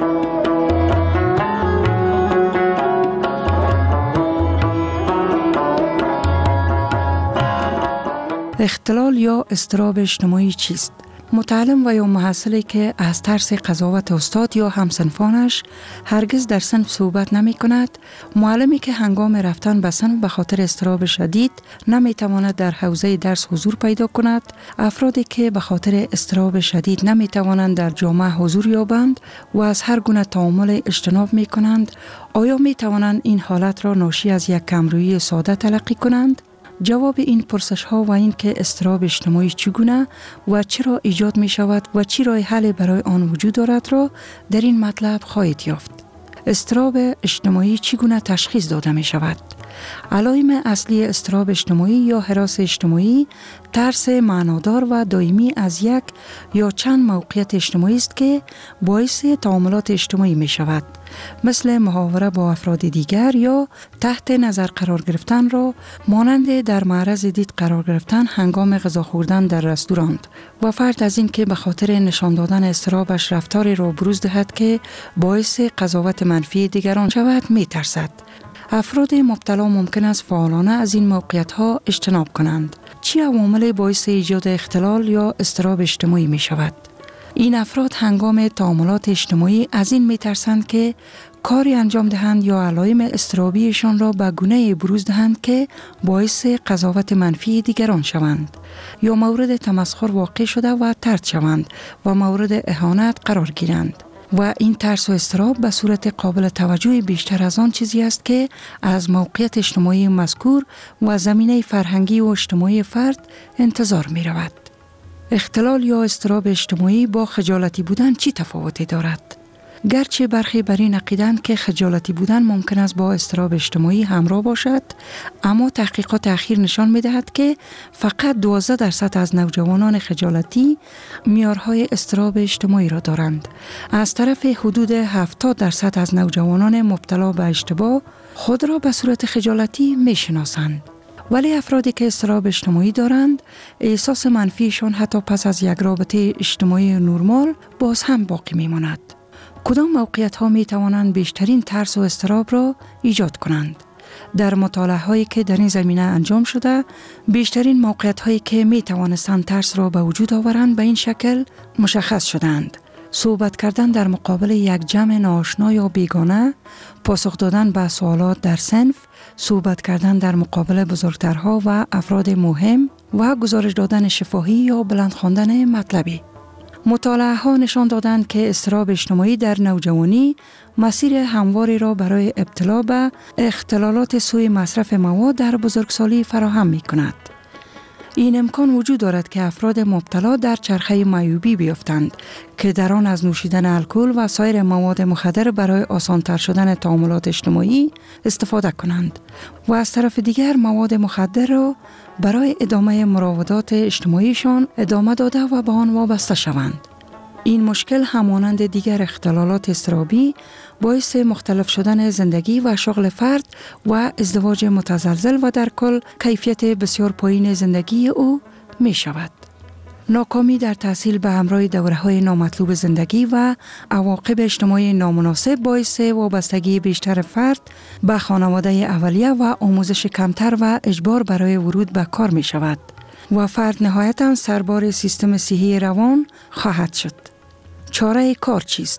اختلال یا اضطراب اجتماعی چیست؟ متعلم و یا محصلی که از ترس قضاوت استاد یا همسنفانش هرگز در صنف صحبت نمی کند، معلمی که هنگام رفتن به صنف به خاطر اضطراب شدید نمی تواند در حوزه درس حضور پیدا کند، افرادی که به خاطر اضطراب شدید نمی توانند در جامعه حضور یابند و از هر گونه تعامل اجتناب می کنند، آیا می توانند این حالت را ناشی از یک کمرویی ساده تلقی کنند؟ جواب این پرسش ها و این که اضطراب اجتماعی چگونه و چرا ایجاد می شود و چی راه حل برای آن وجود دارد را در این مطلب خواهید یافت. اضطراب اجتماعی چگونه تشخیص داده می شود؟ علائم اصلی اضطراب اجتماعی یا هراس اجتماعی ترس معنادار و دائمی از یک یا چند موقعیت اجتماعی است که باعث تعاملات اجتماعی می شود، مثل محاوره با افراد دیگر یا تحت نظر قرار گرفتن را مانند در معرض دید قرار گرفتن هنگام غذا خوردن در رستوران و فرد از این که به خاطر نشان دادن اضطرابش رفتاری را بروز دهد که باعث قضاوت منفی دیگران شود می ترسد. افراد مبتلا ممکن است فعالانه از این موقعیت‌ها اجتناب کنند. چه عواملی باعث ایجاد اختلال یا اضطراب اجتماعی می شود؟ این افراد هنگام تعاملات اجتماعی از این می ترسند که کاری انجام دهند یا علائم اضطرابیشان را به گونه‌ای بروز دهند که باعث قضاوت منفی دیگران شوند یا مورد تمسخر واقع شده و طرد شوند و مورد اهانت قرار گیرند. و این ترس و اضطراب به صورت قابل توجه بیشتر از آن چیزی است که از موقعیت اجتماعی مذکور و زمینه فرهنگی و اجتماعی فرد انتظار می رود. اختلال یا اضطراب اجتماعی با خجالتی بودن چی تفاوتی دارد؟ گرچه برخی بر این عقیدند که خجالتی بودن ممکن است با اضطراب اجتماعی همراه باشد، اما تحقیقات اخیر نشان می‌دهد که فقط 12% از نوجوانان خجالتی معیارهای اضطراب اجتماعی را دارند. از طرف حدود 70% از نوجوانان مبتلا به اشتباه خود را به صورت خجالتی می‌شناسند. ولی افرادی که اضطراب اجتماعی دارند، احساس منفیشان حتی پس از یک رابطه اجتماعی نرمال باز هم باقی می‌ماند. کدام موقعیت ها می توانند بیشترین ترس و اضطراب را ایجاد کنند؟ در مطالعه هایی که در این زمینه انجام شده، بیشترین موقعیت هایی که می توانستند ترس را به وجود آورند به این شکل مشخص شدند: صحبت کردن در مقابل یک جمع ناآشنا یا بیگانه، پاسخ دادن به سوالات در صنف، صحبت کردن در مقابل بزرگترها و افراد مهم و گزارش دادن شفاهی یا بلند خواندن مطلبی. مطالعه ها نشان دادند که اضطراب اجتماعی در نوجوانی مسیر همواری را برای ابتلا به اختلالات سوء مصرف مواد در بزرگسالی فراهم می کند. این امکان وجود دارد که افراد مبتلا در چرخه معیوبی بیفتند که در آن از نوشیدن الکل و سایر مواد مخدر برای آسان‌تر شدن تعاملات اجتماعی استفاده کنند و از طرف دیگر مواد مخدر را برای ادامه مراودات اجتماعیشان ادامه داده و به آن وابسته شوند. این مشکل همانند دیگر اختلالات اضطرابی باعث مختلف شدن زندگی و شغل فرد و ازدواج متزلزل و در کل کیفیت بسیار پایین زندگی او می شود. ناکامی در تحصیل به همراه دوره‌های نامطلوب زندگی و عواقب اجتماعی نامناسب باعث وابستگی بیشتر فرد به خانواده اولیه و آموزش کمتر و اجبار برای ورود به کار می شود و فرد نهایتاً سربار سیستم صحی روان خواهد شد. چاره کار چیست؟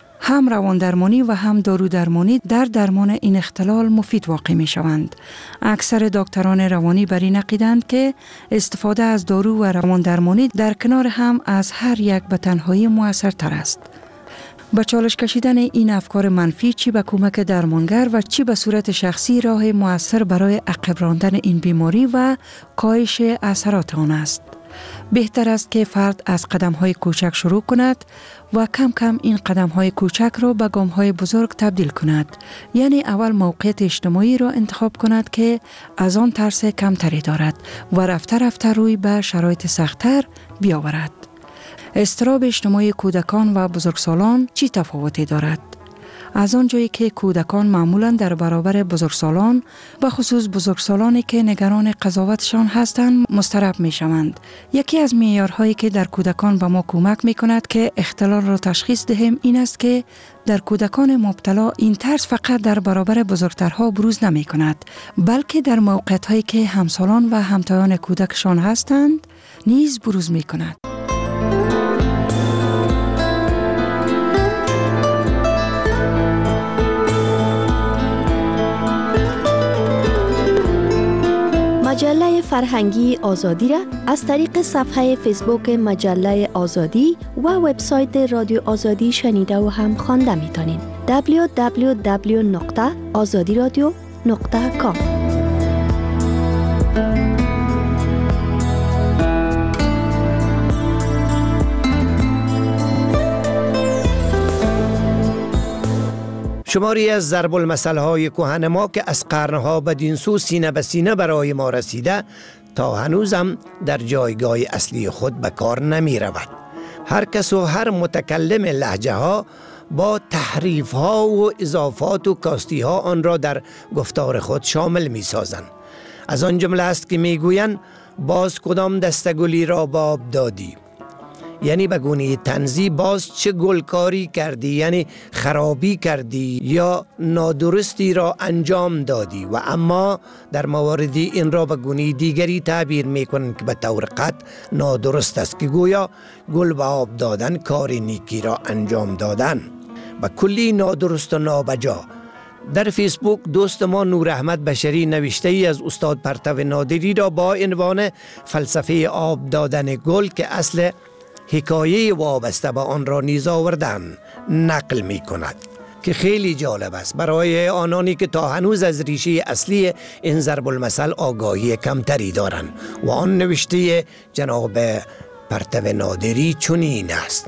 هم روان درمانی و هم دارو درمانی در درمان این اختلال مفید واقع می شوند. اکثر دکتران روانی بر این عقیدند که استفاده از دارو و روان درمانی در کنار هم از هر یک به تنهایی مؤثرتر است. با چالش کشیدن این افکار منفی چی به کمک درمانگر و چی به صورت شخصی راه مؤثر برای عقب راندن این بیماری و کاهش اثرات آن است. بهتر است که فرد از قدم‌های کوچک شروع کند و کم کم این قدم‌های کوچک را به گام‌های بزرگ تبدیل کند. یعنی اول موقعیت اجتماعی را انتخاب کند که از آن ترس کمتری دارد و رفته رفته روی به شرایط سخت‌تر بیاورد. اضطراب اجتماعی کودکان و بزرگسالان چی تفاوتی دارد؟ از آنجایی که کودکان معمولاً در برابر بزرگسالان، به خصوص بزرگسالانی که نگران قضاوتشان هستند، مضطرب می شوند. یکی از معیارهایی که در کودکان به ما کمک می کند که اختلال را تشخیص دهیم این است که در کودکان مبتلا این ترس فقط در برابر بزرگترها بروز نمی کند، بلکه در موقعیت‌هایی که همسالان و همتایان کودکشان هستند نیز بروز می کند. مجله فرهنگی آزادی را از طریق صفحه فیسبوک مجله آزادی و وبسایت رادیو آزادی شنیده و هم خوانده می‌تونید. www.azadiradio.com شماری از ضرب المثل های کهن ما که از قرنها بدین سو سینه به سینه برای ما رسیده تا هنوزم در جایگاه اصلی خود به کار نمی رود. هر کس و هر متکلم لهجه ها با تحریف ها و اضافات و کاستی ها آن را در گفتار خود شامل می سازند. از آن جمله است که می گویند باز کدام دستگلی را باب دادی، یعنی به گونه طنزی باز چه گلکاری کردی، یعنی خرابی کردی یا نادرستی را انجام دادی. و اما در مواردی این را به گونه دیگری تعبیر می کنند که به طور قطع نادرست است، که گویا گل به آب دادن کار نیکی را انجام دادن، و کلی نادرست و نابجا. در فیسبوک دوست ما نور احمد بشری نوشته ای از استاد پرتو نادری را با عنوان فلسفه آب دادن گل که اصل حکایه وابسته به آن را نیز آوردن نقل می کند که خیلی جالب است برای آنانی که تا هنوز از ریشه اصلی این ضرب المثل آگاهی کمتری دارند. و آن نوشته جناب پرتو نادری چنین است: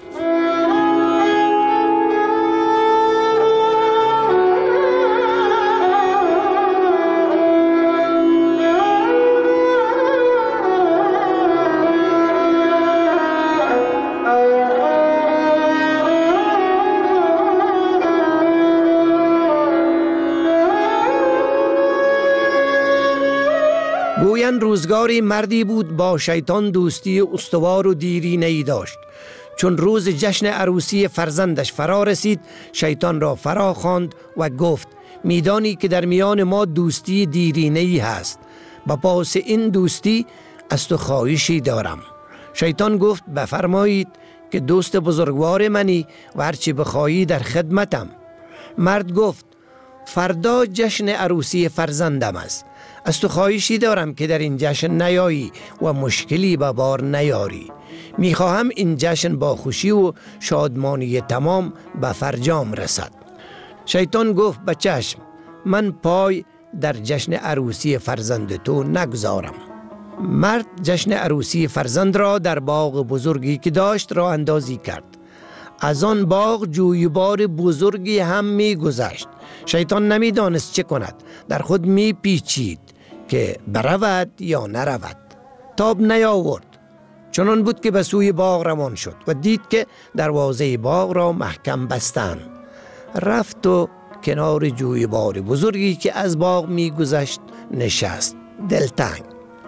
گویند روزگاری مردی بود با شیطان دوستی استوار و دیرینه‌ای داشت. چون روز جشن عروسی فرزندش فرا رسید، شیطان را فرا خواند و گفت میدانی که در میان ما دوستی دیرینه‌ای هست، با پاس این دوستی از تو خواهشی دارم. شیطان گفت بفرمایید که دوست بزرگوار منی و هرچی بخواهی در خدمتم. مرد گفت فردا جشن عروسی فرزندم است، از تو خواهشی دارم که در این جشن نیایی و مشکلی به بار نیاری. میخواهم این جشن با خوشی و شادمانی تمام به فرجام رسد. شیطان گفت به چشم، من پای در جشن عروسی فرزند تو نگذارم. مرد جشن عروسی فرزند را در باغ بزرگی که داشت راه اندازی کرد. از آن باغ جویبار بزرگی هم می گذشت. شیطان نمی دانست چه کند، در خود می پیچید که برود یا نرود. تاب نیاورد. چنان بود که به سوی باغ روان شد و دید که دروازه باغ را محکم بستند. رفت و کنار جویبار بزرگی که از باغ می گذشت نشست، دلتنگ.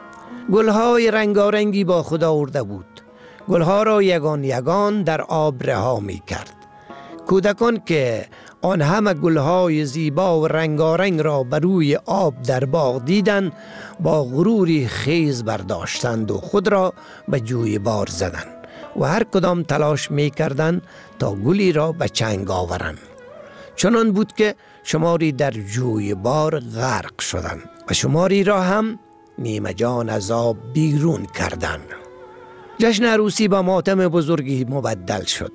گلهای رنگارنگی با خود آورده بود. گلها را یگان یگان در آب رها می کرد. کودکان که آن همه گلهای زیبا و رنگارنگ را بر روی آب در باغ دیدند، با غروری خیز برداشتند و خود را به جویبار زدند و هر کدام تلاش می کردند تا گلی را به چنگ آورند. چنان بود که شماری در جویبار غرق شدند و شماری را هم نیمه جان از آب بیرون کردند. جشن عروسی با ماتم بزرگی مبدل شد.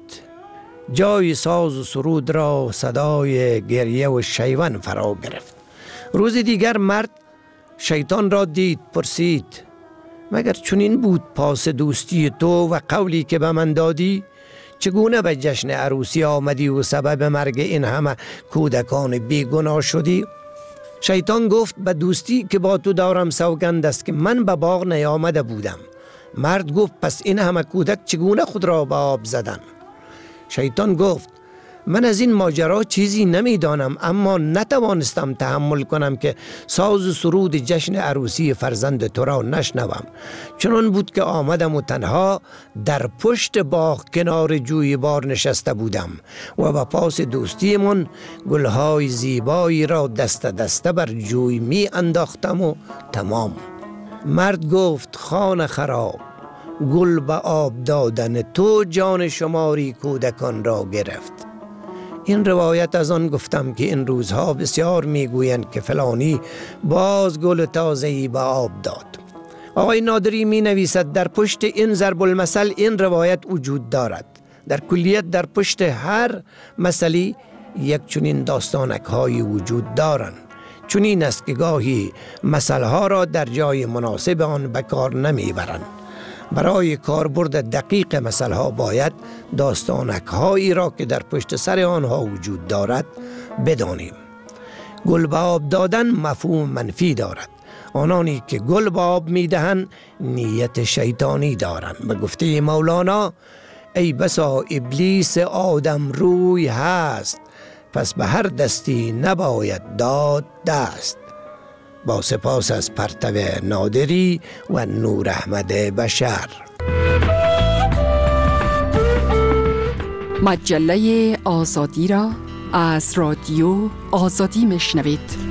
جای ساز و سرود را صدای گریه و شیون فرا گرفت. روز دیگر مرد شیطان را دید، پرسید مگر چنین بود پاس دوستی تو و قولی که به من دادی؟ چگونه به جشن عروسی آمدی و سبب مرگ این همه کودکان بیگناه شدی؟ شیطان گفت به دوستی که با تو دارم سوگند است که من به باغ نیامده بودم. مرد گفت پس این همه کودک چگونه خود را به آب زدند؟ شیطان گفت من از این ماجرا چیزی نمیدانم، اما نتوانستم تحمل کنم که ساز و سرود جشن عروسی فرزند تو را نشنوم. چنان بود که آمدم و تنها در پشت باغ کنار جویبار نشسته بودم و با پاس دوستی من گلهای زیبایی را دست دسته بر جوی می انداختم و تمام. مرد گفت خانه خراب، گل به آب دادن تو جان شماری کودکان را گرفت. این روایت از آن گفتم که این روزها بسیار میگویند که فلانی باز گل تازه‌ای به آب داد. آقای نادری می نویسد در پشت این ضرب المثل این روایت وجود دارد. در کلیت در پشت هر مسئله یک چنین داستانک های وجود دارند. چنین است که گاهی مسئله ها را در جای مناسب آن به کار نمی برند. برای کاربرد دقیق مسئله ها باید داستانک هایی را که در پشت سر آنها وجود دارد بدانیم. گل به آب دادن مفهوم منفی دارد. آنانی که گل به آب می دهند نیت شیطانی دارند. به گفته مولانا ای بسا ابلیس آدم روی هست، پس به هر دستی نباید داد دست. با سپاس از پرتو نادری و نور احمد بشر. مجله آزادی را از رادیو آزادی میشنوید.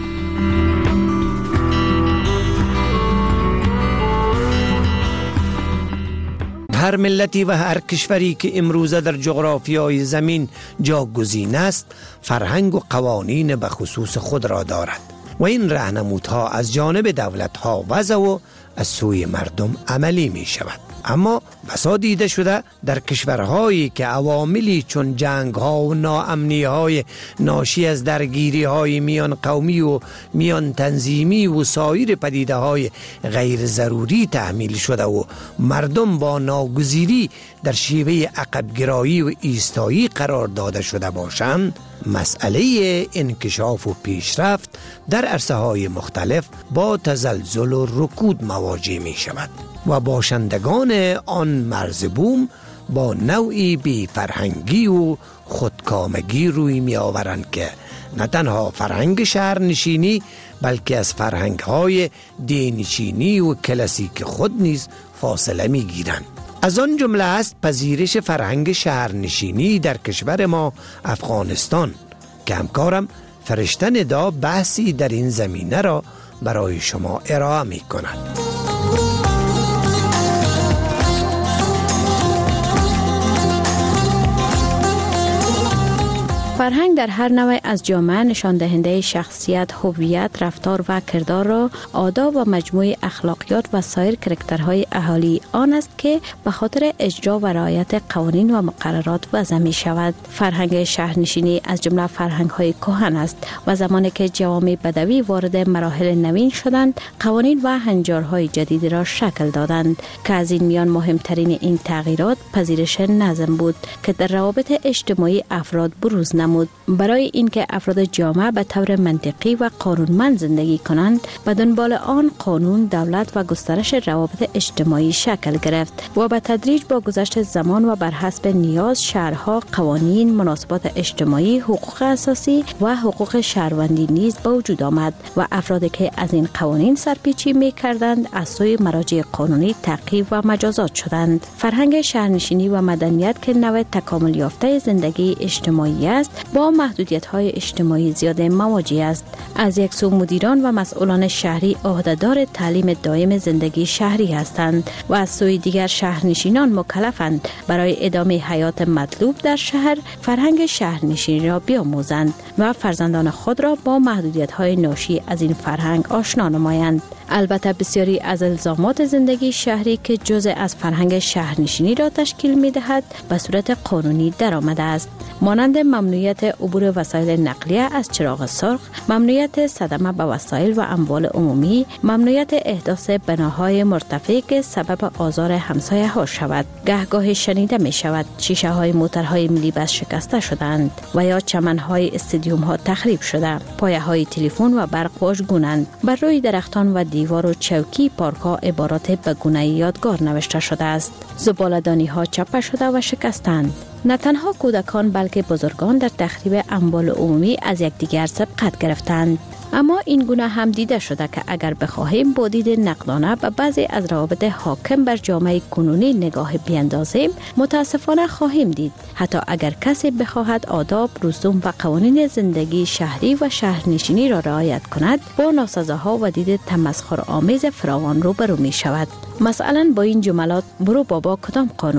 هر ملتی و هر کشوری که امروزه در جغرافیای زمین جاگزین است، فرهنگ و قوانین به خصوص خود را دارد و این راهنمودها از جانب دولت‌ها وضع و از سوی مردم عملی می شود. اما بسا دیده شده در کشورهایی که عواملی چون جنگ‌ها و ناامنی‌های ناشی از درگیری‌های میان قومی و میان تنظیمی و سایر پدیده‌های غیر ضروری تحمیل شده و مردم با ناگزیری در شیوه عقب‌گرایی و ایستایی قرار داده شده باشند، مسئله انکشاف و پیشرفت در عرصه‌های مختلف با تزلزل و رکود مواجه می شود و باشندگان آن مرز بوم با نوعی بی فرهنگی و خودکامگی روی می آورند که نه تنها فرهنگ شهرنشینی بلکه از فرهنگ‌های دینچینی و کلاسیک خود نیز فاصله می گیرند. از آن جمله است پذیرش فرهنگ شهرنشینی در کشور ما افغانستان که همکارم فرشته ندا بحثی در این زمینه را برای شما ارائه می کند. فرهنگ در هر نوع از جامعه نشان دهنده شخصیت، هویت، رفتار و کردار را، آداب و مجموعه اخلاقیات و سایر کرکترهای اهالی آن است که به خاطر اجرا و رعایت قوانین و مقررات وضع می شود. فرهنگ شهرنشینی از جمله فرهنگ‌های کهن است و زمانی که جوامع بدوی وارد مراحل نوین شدند، قوانین و هنجارهای جدید را شکل دادند که از این میان مهمترین این تغییرات پذیرش نظم بود که در روابط اجتماعی افراد بروز نمود. برای اینکه افراد جامعه به طور منطقی و قانونمند زندگی کنند، به دنبال آن قانون، دولت و گسترش روابط اجتماعی شکل گرفت و به تدریج با گذشت زمان و بر حسب نیاز شهرها قوانین، مناسبات اجتماعی، حقوق اساسی و حقوق شهروندی نیز به وجود آمد و افرادی که از این قوانین سرپیچی می کردند از سوی مراجع قانونی تعقیب و مجازات شدند. فرهنگ شهرنشینی و مدنیت که نوع تکامل یافته زندگی اجتماعی است، با محدودیت‌های اجتماعی زیاد مواجه است. از یک سو مدیران و مسئولان شهری عهدهدار تعلیم دائم زندگی شهری هستند و از سوی دیگر شهرنشینان مکلفند برای ادامه حیات مطلوب در شهر فرهنگ شهرنشینی را بیاموزند و فرزندان خود را با محدودیت‌های ناشی از این فرهنگ آشنا نمایند. البته بسیاری از الزامات زندگی شهری که جزء از فرهنگ شهرنشینی را تشکیل می‌دهد به صورت قانونی درآمده است، مانند ممنوعیت عبور وسایل نقلیه از چراغ سرخ، ممنوعیت صدمه به وسایل و اموال عمومی، ممنوعیت احداث بناهای مرتفع که سبب آزار همسایه ها شود. گهگاه شنیده می شود شیشه های موترهای ملی بس شکسته شدند و یا چمن های استادیوم ها تخریب شده، پایه های تلفن و برق واژگونند، بر روی درختان و دیوار و چوکی پارک ها عبارات به گونه یادگار نوشته شده است. زباله‌دانی ها چپه شده و شکستند. نه تنها کودکان بلکه بزرگان در تخریب اموال عمومی از یکدیگر سبقت گرفتند. اما این گونه هم دیده شده که اگر بخواهیم با دید نقدانه به بعضی از روابط حاکم بر جامعه کنونی نگاه بیندازیم، متاسفانه خواهیم دید حتی اگر کسی بخواهد آداب، رسوم و قوانین زندگی شهری و شهرنشینی را رعایت کند، با ناسزاها و دید تمسخرآمیز فراوان روبرو می شود. مثلا با این جملات: برو بابا کدام قانون؟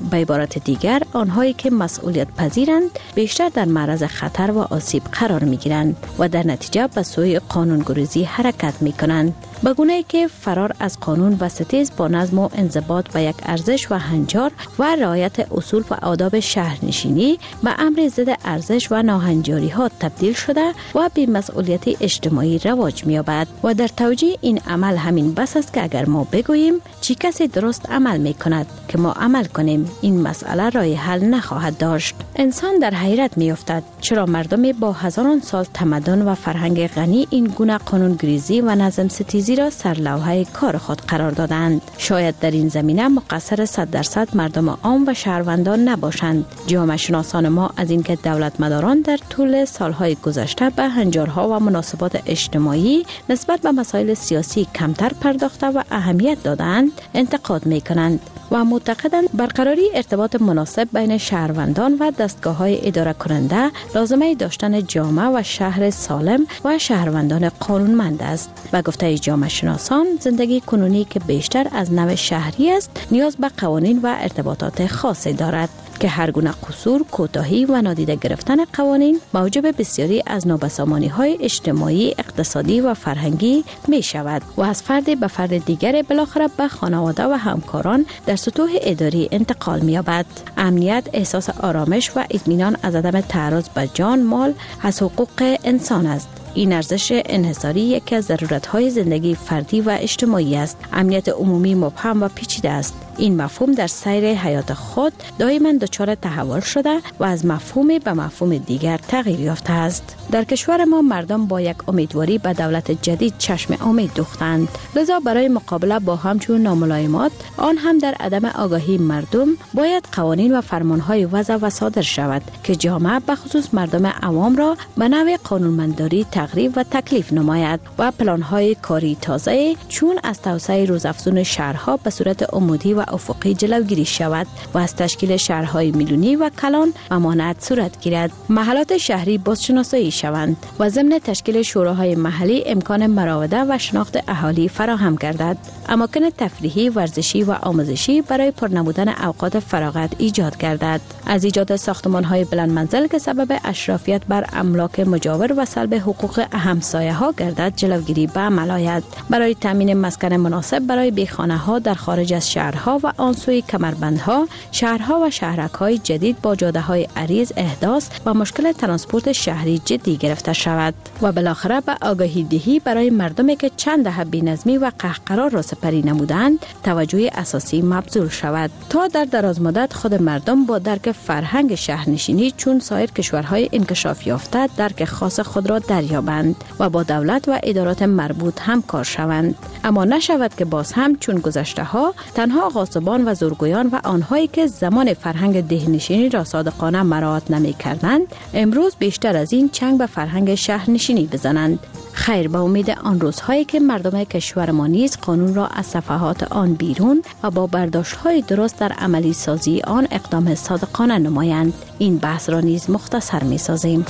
به عبارت دیگر آنهایی که مسئولیت پذیرند بیشتر در معرض خطر و آسیب قرار می گیرند و در نتیجه به سوی قانونگریزی حرکت می کنند، به گونه‌ای که فرار از قانون و ستیز با نظم و انضباط به یک ارزش و هنجار و رعایت اصول و آداب شهرنشینی به امر ضد ارزش و ناهنجاری ها تبدیل شده و بی‌مسئولیت اجتماعی رواج می‌یابد و در توجیه این عمل همین بس است که اگر ما بگوییم چی کسی درست عمل می‌کند که ما عمل کنیم، این مسئله راه حل نخواهد داشت. انسان در حیرت می‌افتد چرا مردم با هزاران سال تمدن و فرهنگ غنی این گونه قانونگریزی و نظم ستیزی را سرلوحه کار خود قرار دادند. شاید در این زمینه مقصر 100% مردم عام و شهروندان نباشند. جامعه شناسان ما از اینکه دولتمداران در طول سالهای گذشته به هنجارها و مناسبات اجتماعی نسبت به مسائل سیاسی کمتر پرداخته و اهمیت دادند انتقاد می‌کنند و معتقدند برقراری ارتباط مناسب بین شهروندان و دستگاه‌های اداره کننده لازمه داشتن جامعه و شهر سالم و شهروندان قانونمند است. به گفته جامعه شناسان، زندگی کنونی که بیشتر از نوع شهری است نیاز به قوانین و ارتباطات خاصی دارد که هر گونه قصور، کوتاهی و نادیده گرفتن قوانین موجب بسیاری از نابسامانی‌های اجتماعی، اقتصادی و فرهنگی می شود و از فرد به فرد دیگر بالاخره به خانواده و همکاران در سطوح اداری انتقال می یابد. امنیت، احساس آرامش و اطمینان از عدم تعرض به جان، مال از حقوق انسان است. این ارزش انحصاری یکی از ضرورت‌های زندگی فردی و اجتماعی است. امنیت عمومی مبهم و پیچیده است. این مفهوم در سیر حیات خود دائما دچار تحول شده و از مفهومی به مفهوم دیگر تغییر یافته است. در کشور ما مردم با یک امیدواری به دولت جدید چشم امید دوختند. لذا برای مقابله با همچون ناملایمات، آن هم در عدم آگاهی مردم، باید قوانین و فرمانهای وضع و صادر شود که جامعه به خصوص مردم عوام را به نوع قانونمنداری تقریب و تکلیف نماید و پلان‌های کاری تازه چون از توسعه روزافزون شهرها به صورت عمودی و افقی جلوگیری شود و از تشکیل شهرهای میلیونی و کلان و مانعت صورت گیرد. محلات شهری بازشناسایی شوند و ضمن تشکیل شوراهای محلی امکان مراوده و شناخت اهالی فراهم گردد. اماکن تفریحی، ورزشی و آموزشی برای پرنمودن اوقات فراغت ایجاد گردد. از ایجاد ساختمان‌های بلند منزل که سبب اشرافیت بر املاک مجاور و سلب حقوق همسایه‌ها گردد جلوگیری به عمل آید. برای تامین مسکن مناسب برای بیخانه‌ها در خارج از شهرها و آن سوی کمربندها، شهرها و شهرک‌های جدید با جاده‌های عریض احداث و مشکل ترانسپورت شهری جدی گرفته شود و بالاخره به آگاهی دهی برای مردمی که چند دهه بی‌نظمی و قهقرا را سپری نمودند توجه اساسی مبذول شود تا در دراز مدت خود مردم با درک فرهنگ شهرنشینی چون سایر کشورهای انکشاف یافته درک خاص خود را دریابند و با دولت و ادارات مربوط همکار شوند. اما نشود که باز هم چون گذشته ها تنها غاصبان و زورگویان و آنهایی که زمان فرهنگ دهنشینی را صادقانه مراعات نمی کردند امروز بیشتر از این چنگ به فرهنگ شهرنشینی بزنند. خیر، به امید آن روزهایی که مردم کشور ما نیز قانون را از صفحات آن بیرون و با برداشت‌های درست در عملی سازی آن اقدام صادقانه نمایند. این بحث را نیز مختصر می سازیم.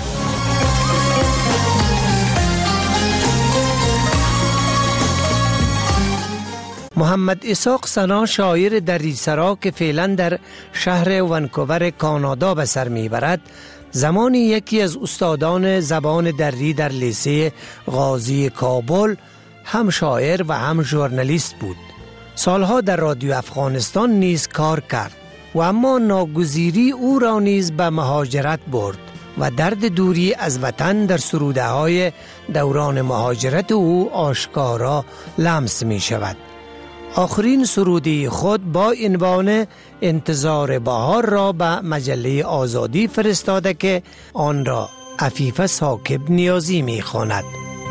محمد اسحاق سنا، شاعر دریسرا که فعلا در شهر ونکوور کانادا به سر میبرد، زمانی یکی از استادان زبان دری در لیسه غازی کابل هم شاعر و هم ژورنالیست بود. سالها در رادیو افغانستان نیز کار کرد و اما ناگزیری او را نیز به مهاجرت برد و درد دوری از وطن در سروده های دوران مهاجرت او آشکارا لمس می شود. آخرین سرودی خود با عنوان انتظار بهار را به مجله آزادی فرستاده که آن را عفیف ثاقب نیازی می خواند.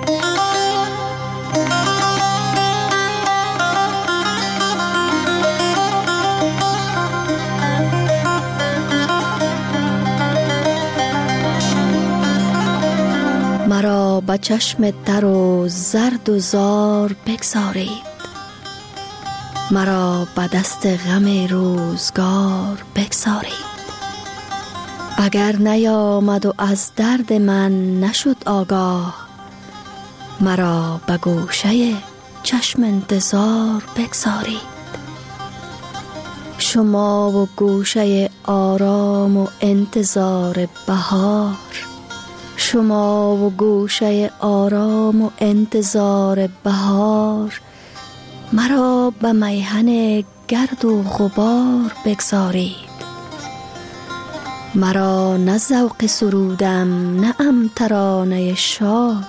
مرا به چشم تر و زرد و زار بگذارید، مرا به دست غم روزگار بگذارید. اگر نیامد و از درد من نشد آگاه، مرا به گوشه چشم انتظار بگذارید. شما و گوشه آرام و انتظار بهار، شما و گوشه آرام و انتظار بهار، مرا به میهن گرد و غبار بگذارید. مرا نه ذوق سرودم نه ام ترانه شاد،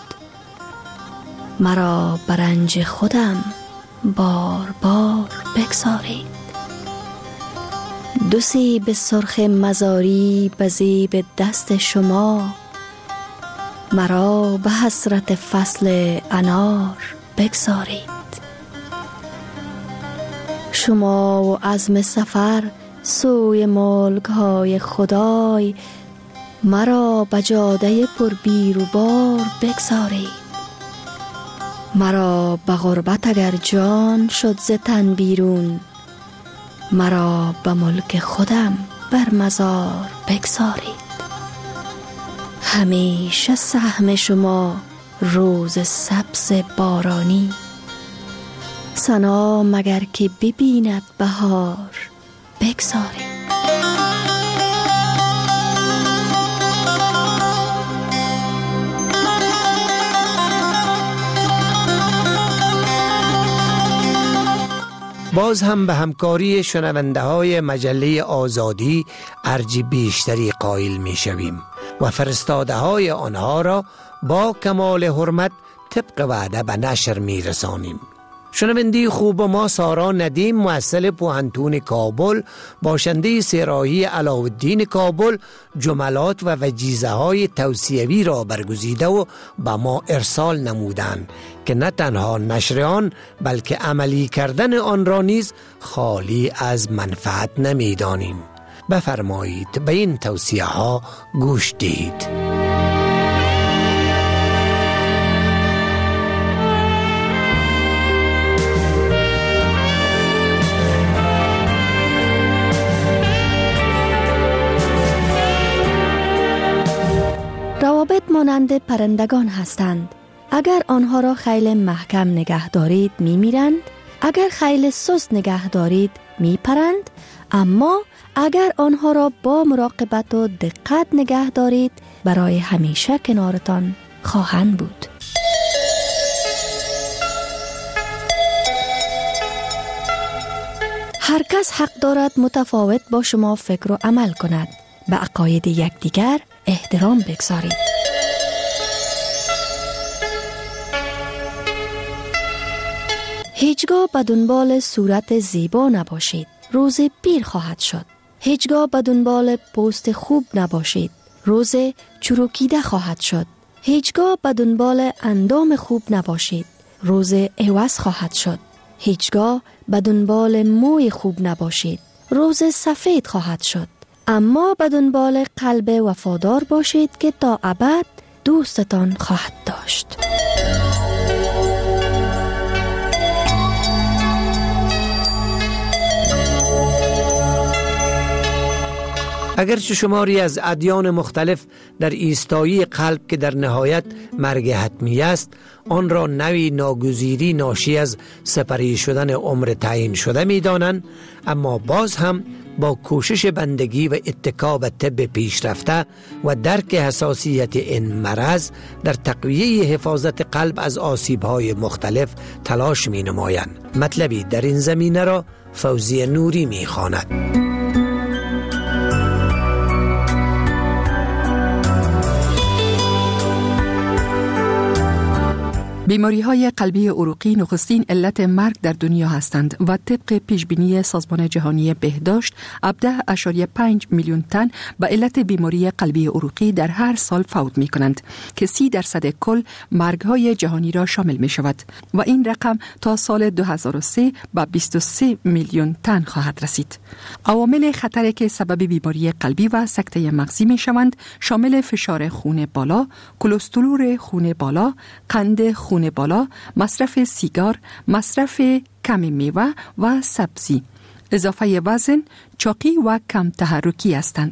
مرا برنج خودم بار بار بگذارید. دو سیب سرخ مزاری به زیب دست شما، مرا به حسرت فصل انار بگذارید. شما و عزم سفر سوی ملک‌های خدای، مرا به جاده پر بیر و بار بگذارید. مرا به غربت اگر جان شد ز تن بیرون، مرا به ملک خودم بر مزار بگذارید. همیشه سهم شما روز سبز بارانی، سنا مگر که ببیند بهار بگذارید. باز هم به همکاری شنونده های مجله آزادی ارج بیشتری قائل می شویم و فرستاده های آنها را با کمال حرمت طبق وعده به نشر می رسانیم. شنونده خوب ما سارا ندیم، محصل پوهنتون کابل، باشنده سراحی علاءالدین کابل، جملات و وجیزه های توصیوی را برگزیده و به ما ارسال نمودند که نه تنها نشر آن بلکه عملی کردن آن را نیز خالی از منفعت نمی دانیم. بفرمایید به این توصیه ها گوش دهید. روابط مانند پرندگان هستند. اگر آنها را خیلی محکم نگه دارید می میرند، اگر خیلی سست نگه دارید می پرند، اما اگر آنها را با مراقبت و دقت نگه دارید برای همیشه کنارتان خواهند بود. هر کس حق دارد متفاوت با شما فکر و عمل کند. به عقاید یکدیگر احترام بگذارید. هیچگاه به دنبال صورت زیبا نباشید، روز پیر خواهد شد. هیچگاه به دنبال پوست خوب نباشید، روز چروکیده خواهد شد. هیچگاه به دنبال اندام خوب نباشید، روز عوض خواهد شد. هیچگاه به دنبال موی خوب نباشید، روز سفید خواهد شد. اما به دنبال قلب وفادار باشید که تا ابد دوستتان خواهد داشت. اگرچه شماری از ادیان مختلف در ایستایی قلب که در نهایت مرگ حتمی است، آن را نوعی ناگزیری ناشی از سپری شدن عمر تعیین شده می دانند، اما باز هم با کوشش بندگی و اتکا به طب پیشرفته و درک حساسیت این مرض در تقویه حفاظت قلب از آسیب‌های مختلف تلاش می نمایند. مطلبی در این زمینه را فوزی نوری می خواند. بیماری‌های قلبی عروقی نخستین علت مرگ در دنیا هستند و طبق پیشبینی سازمان جهانی بهداشت 17.5 میلیون تن به علت بیماری قلبی عروقی در هر سال فوت می‌کنند که 30% کل مرگ‌های جهانی را شامل می‌شود و این رقم تا سال 2003 به 23 میلیون تن خواهد رسید. عوامل خطری که سبب بیماری قلبی و سکته مغزی می‌شوند شامل فشار خون بالا، کلسترول خون بالا، قند خون بالا، مصرف سیگار، مصرف کم میوه و سبزی، اضافه وزن، چاقی و کم تحرکی هستند.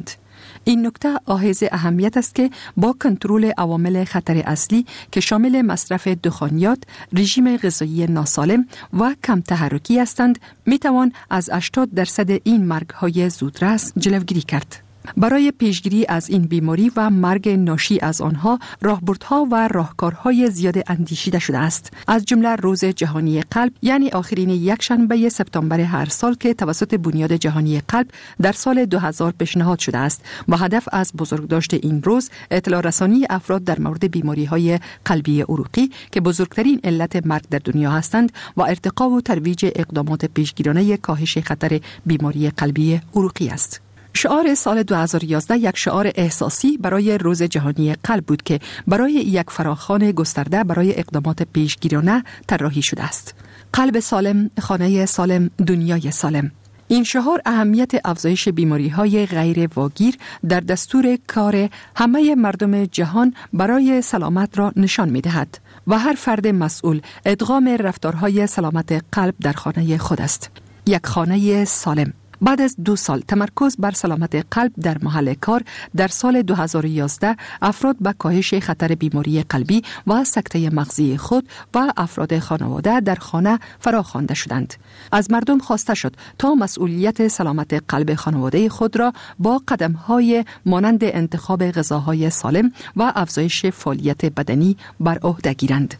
این نکته حائز اهمیت است که با کنترل عوامل خطر اصلی که شامل مصرف دخانیات، رژیم غذایی ناسالم و کم تحرکی هستند، می توان از 80% این مرگ‌های زودرس جلوگیری کرد. برای پیشگیری از این بیماری و مرگ ناشی از آنها راهبردها و راهکارهای زیاد اندیشیده شده است، از جمله روز جهانی قلب، یعنی آخرین یک شنبه سپتامبر هر سال که توسط بنیاد جهانی قلب در سال 2000 پیشنهاد شده است و هدف از بزرگداشت این روز اطلاع رسانی افراد در مورد بیماری‌های قلبی عروقی که بزرگترین علت مرگ در دنیا هستند و ارتقا و ترویج اقدامات پیشگیرانه کاهش خطر بیماری قلبی عروقی است. شعار سال 2011 یک شعار احساسی برای روز جهانی قلب بود که برای یک فراخوان گسترده برای اقدامات پیشگیرانه طراحی شده است. قلب سالم، خانه سالم، دنیای سالم. این شعار اهمیت افزایش بیماری‌های غیر واگیر در دستور کار همه مردم جهان برای سلامت را نشان می‌دهد و هر فرد مسئول ادغام رفتارهای سلامت قلب در خانه خود است. یک خانه سالم. بعد از 2 سال تمرکز بر سلامت قلب در محل کار، در سال 2011 افراد به کاهش خطر بیماری قلبی و سکته مغزی خود و افراد خانواده در خانه فراخوانده شدند. از مردم خواسته شد تا مسئولیت سلامت قلب خانواده خود را با قدم‌های مانند انتخاب غذاهای سالم و افزایش فعالیت بدنی بر عهده گیرند.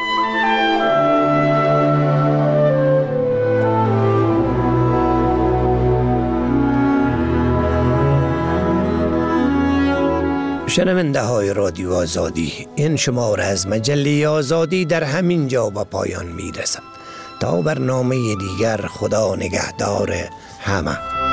شنونده های رادیو آزادی، این شماره از مجله آزادی در همین جا به پایان می رسد. تا برنامه دیگر، خدا نگهدار همه.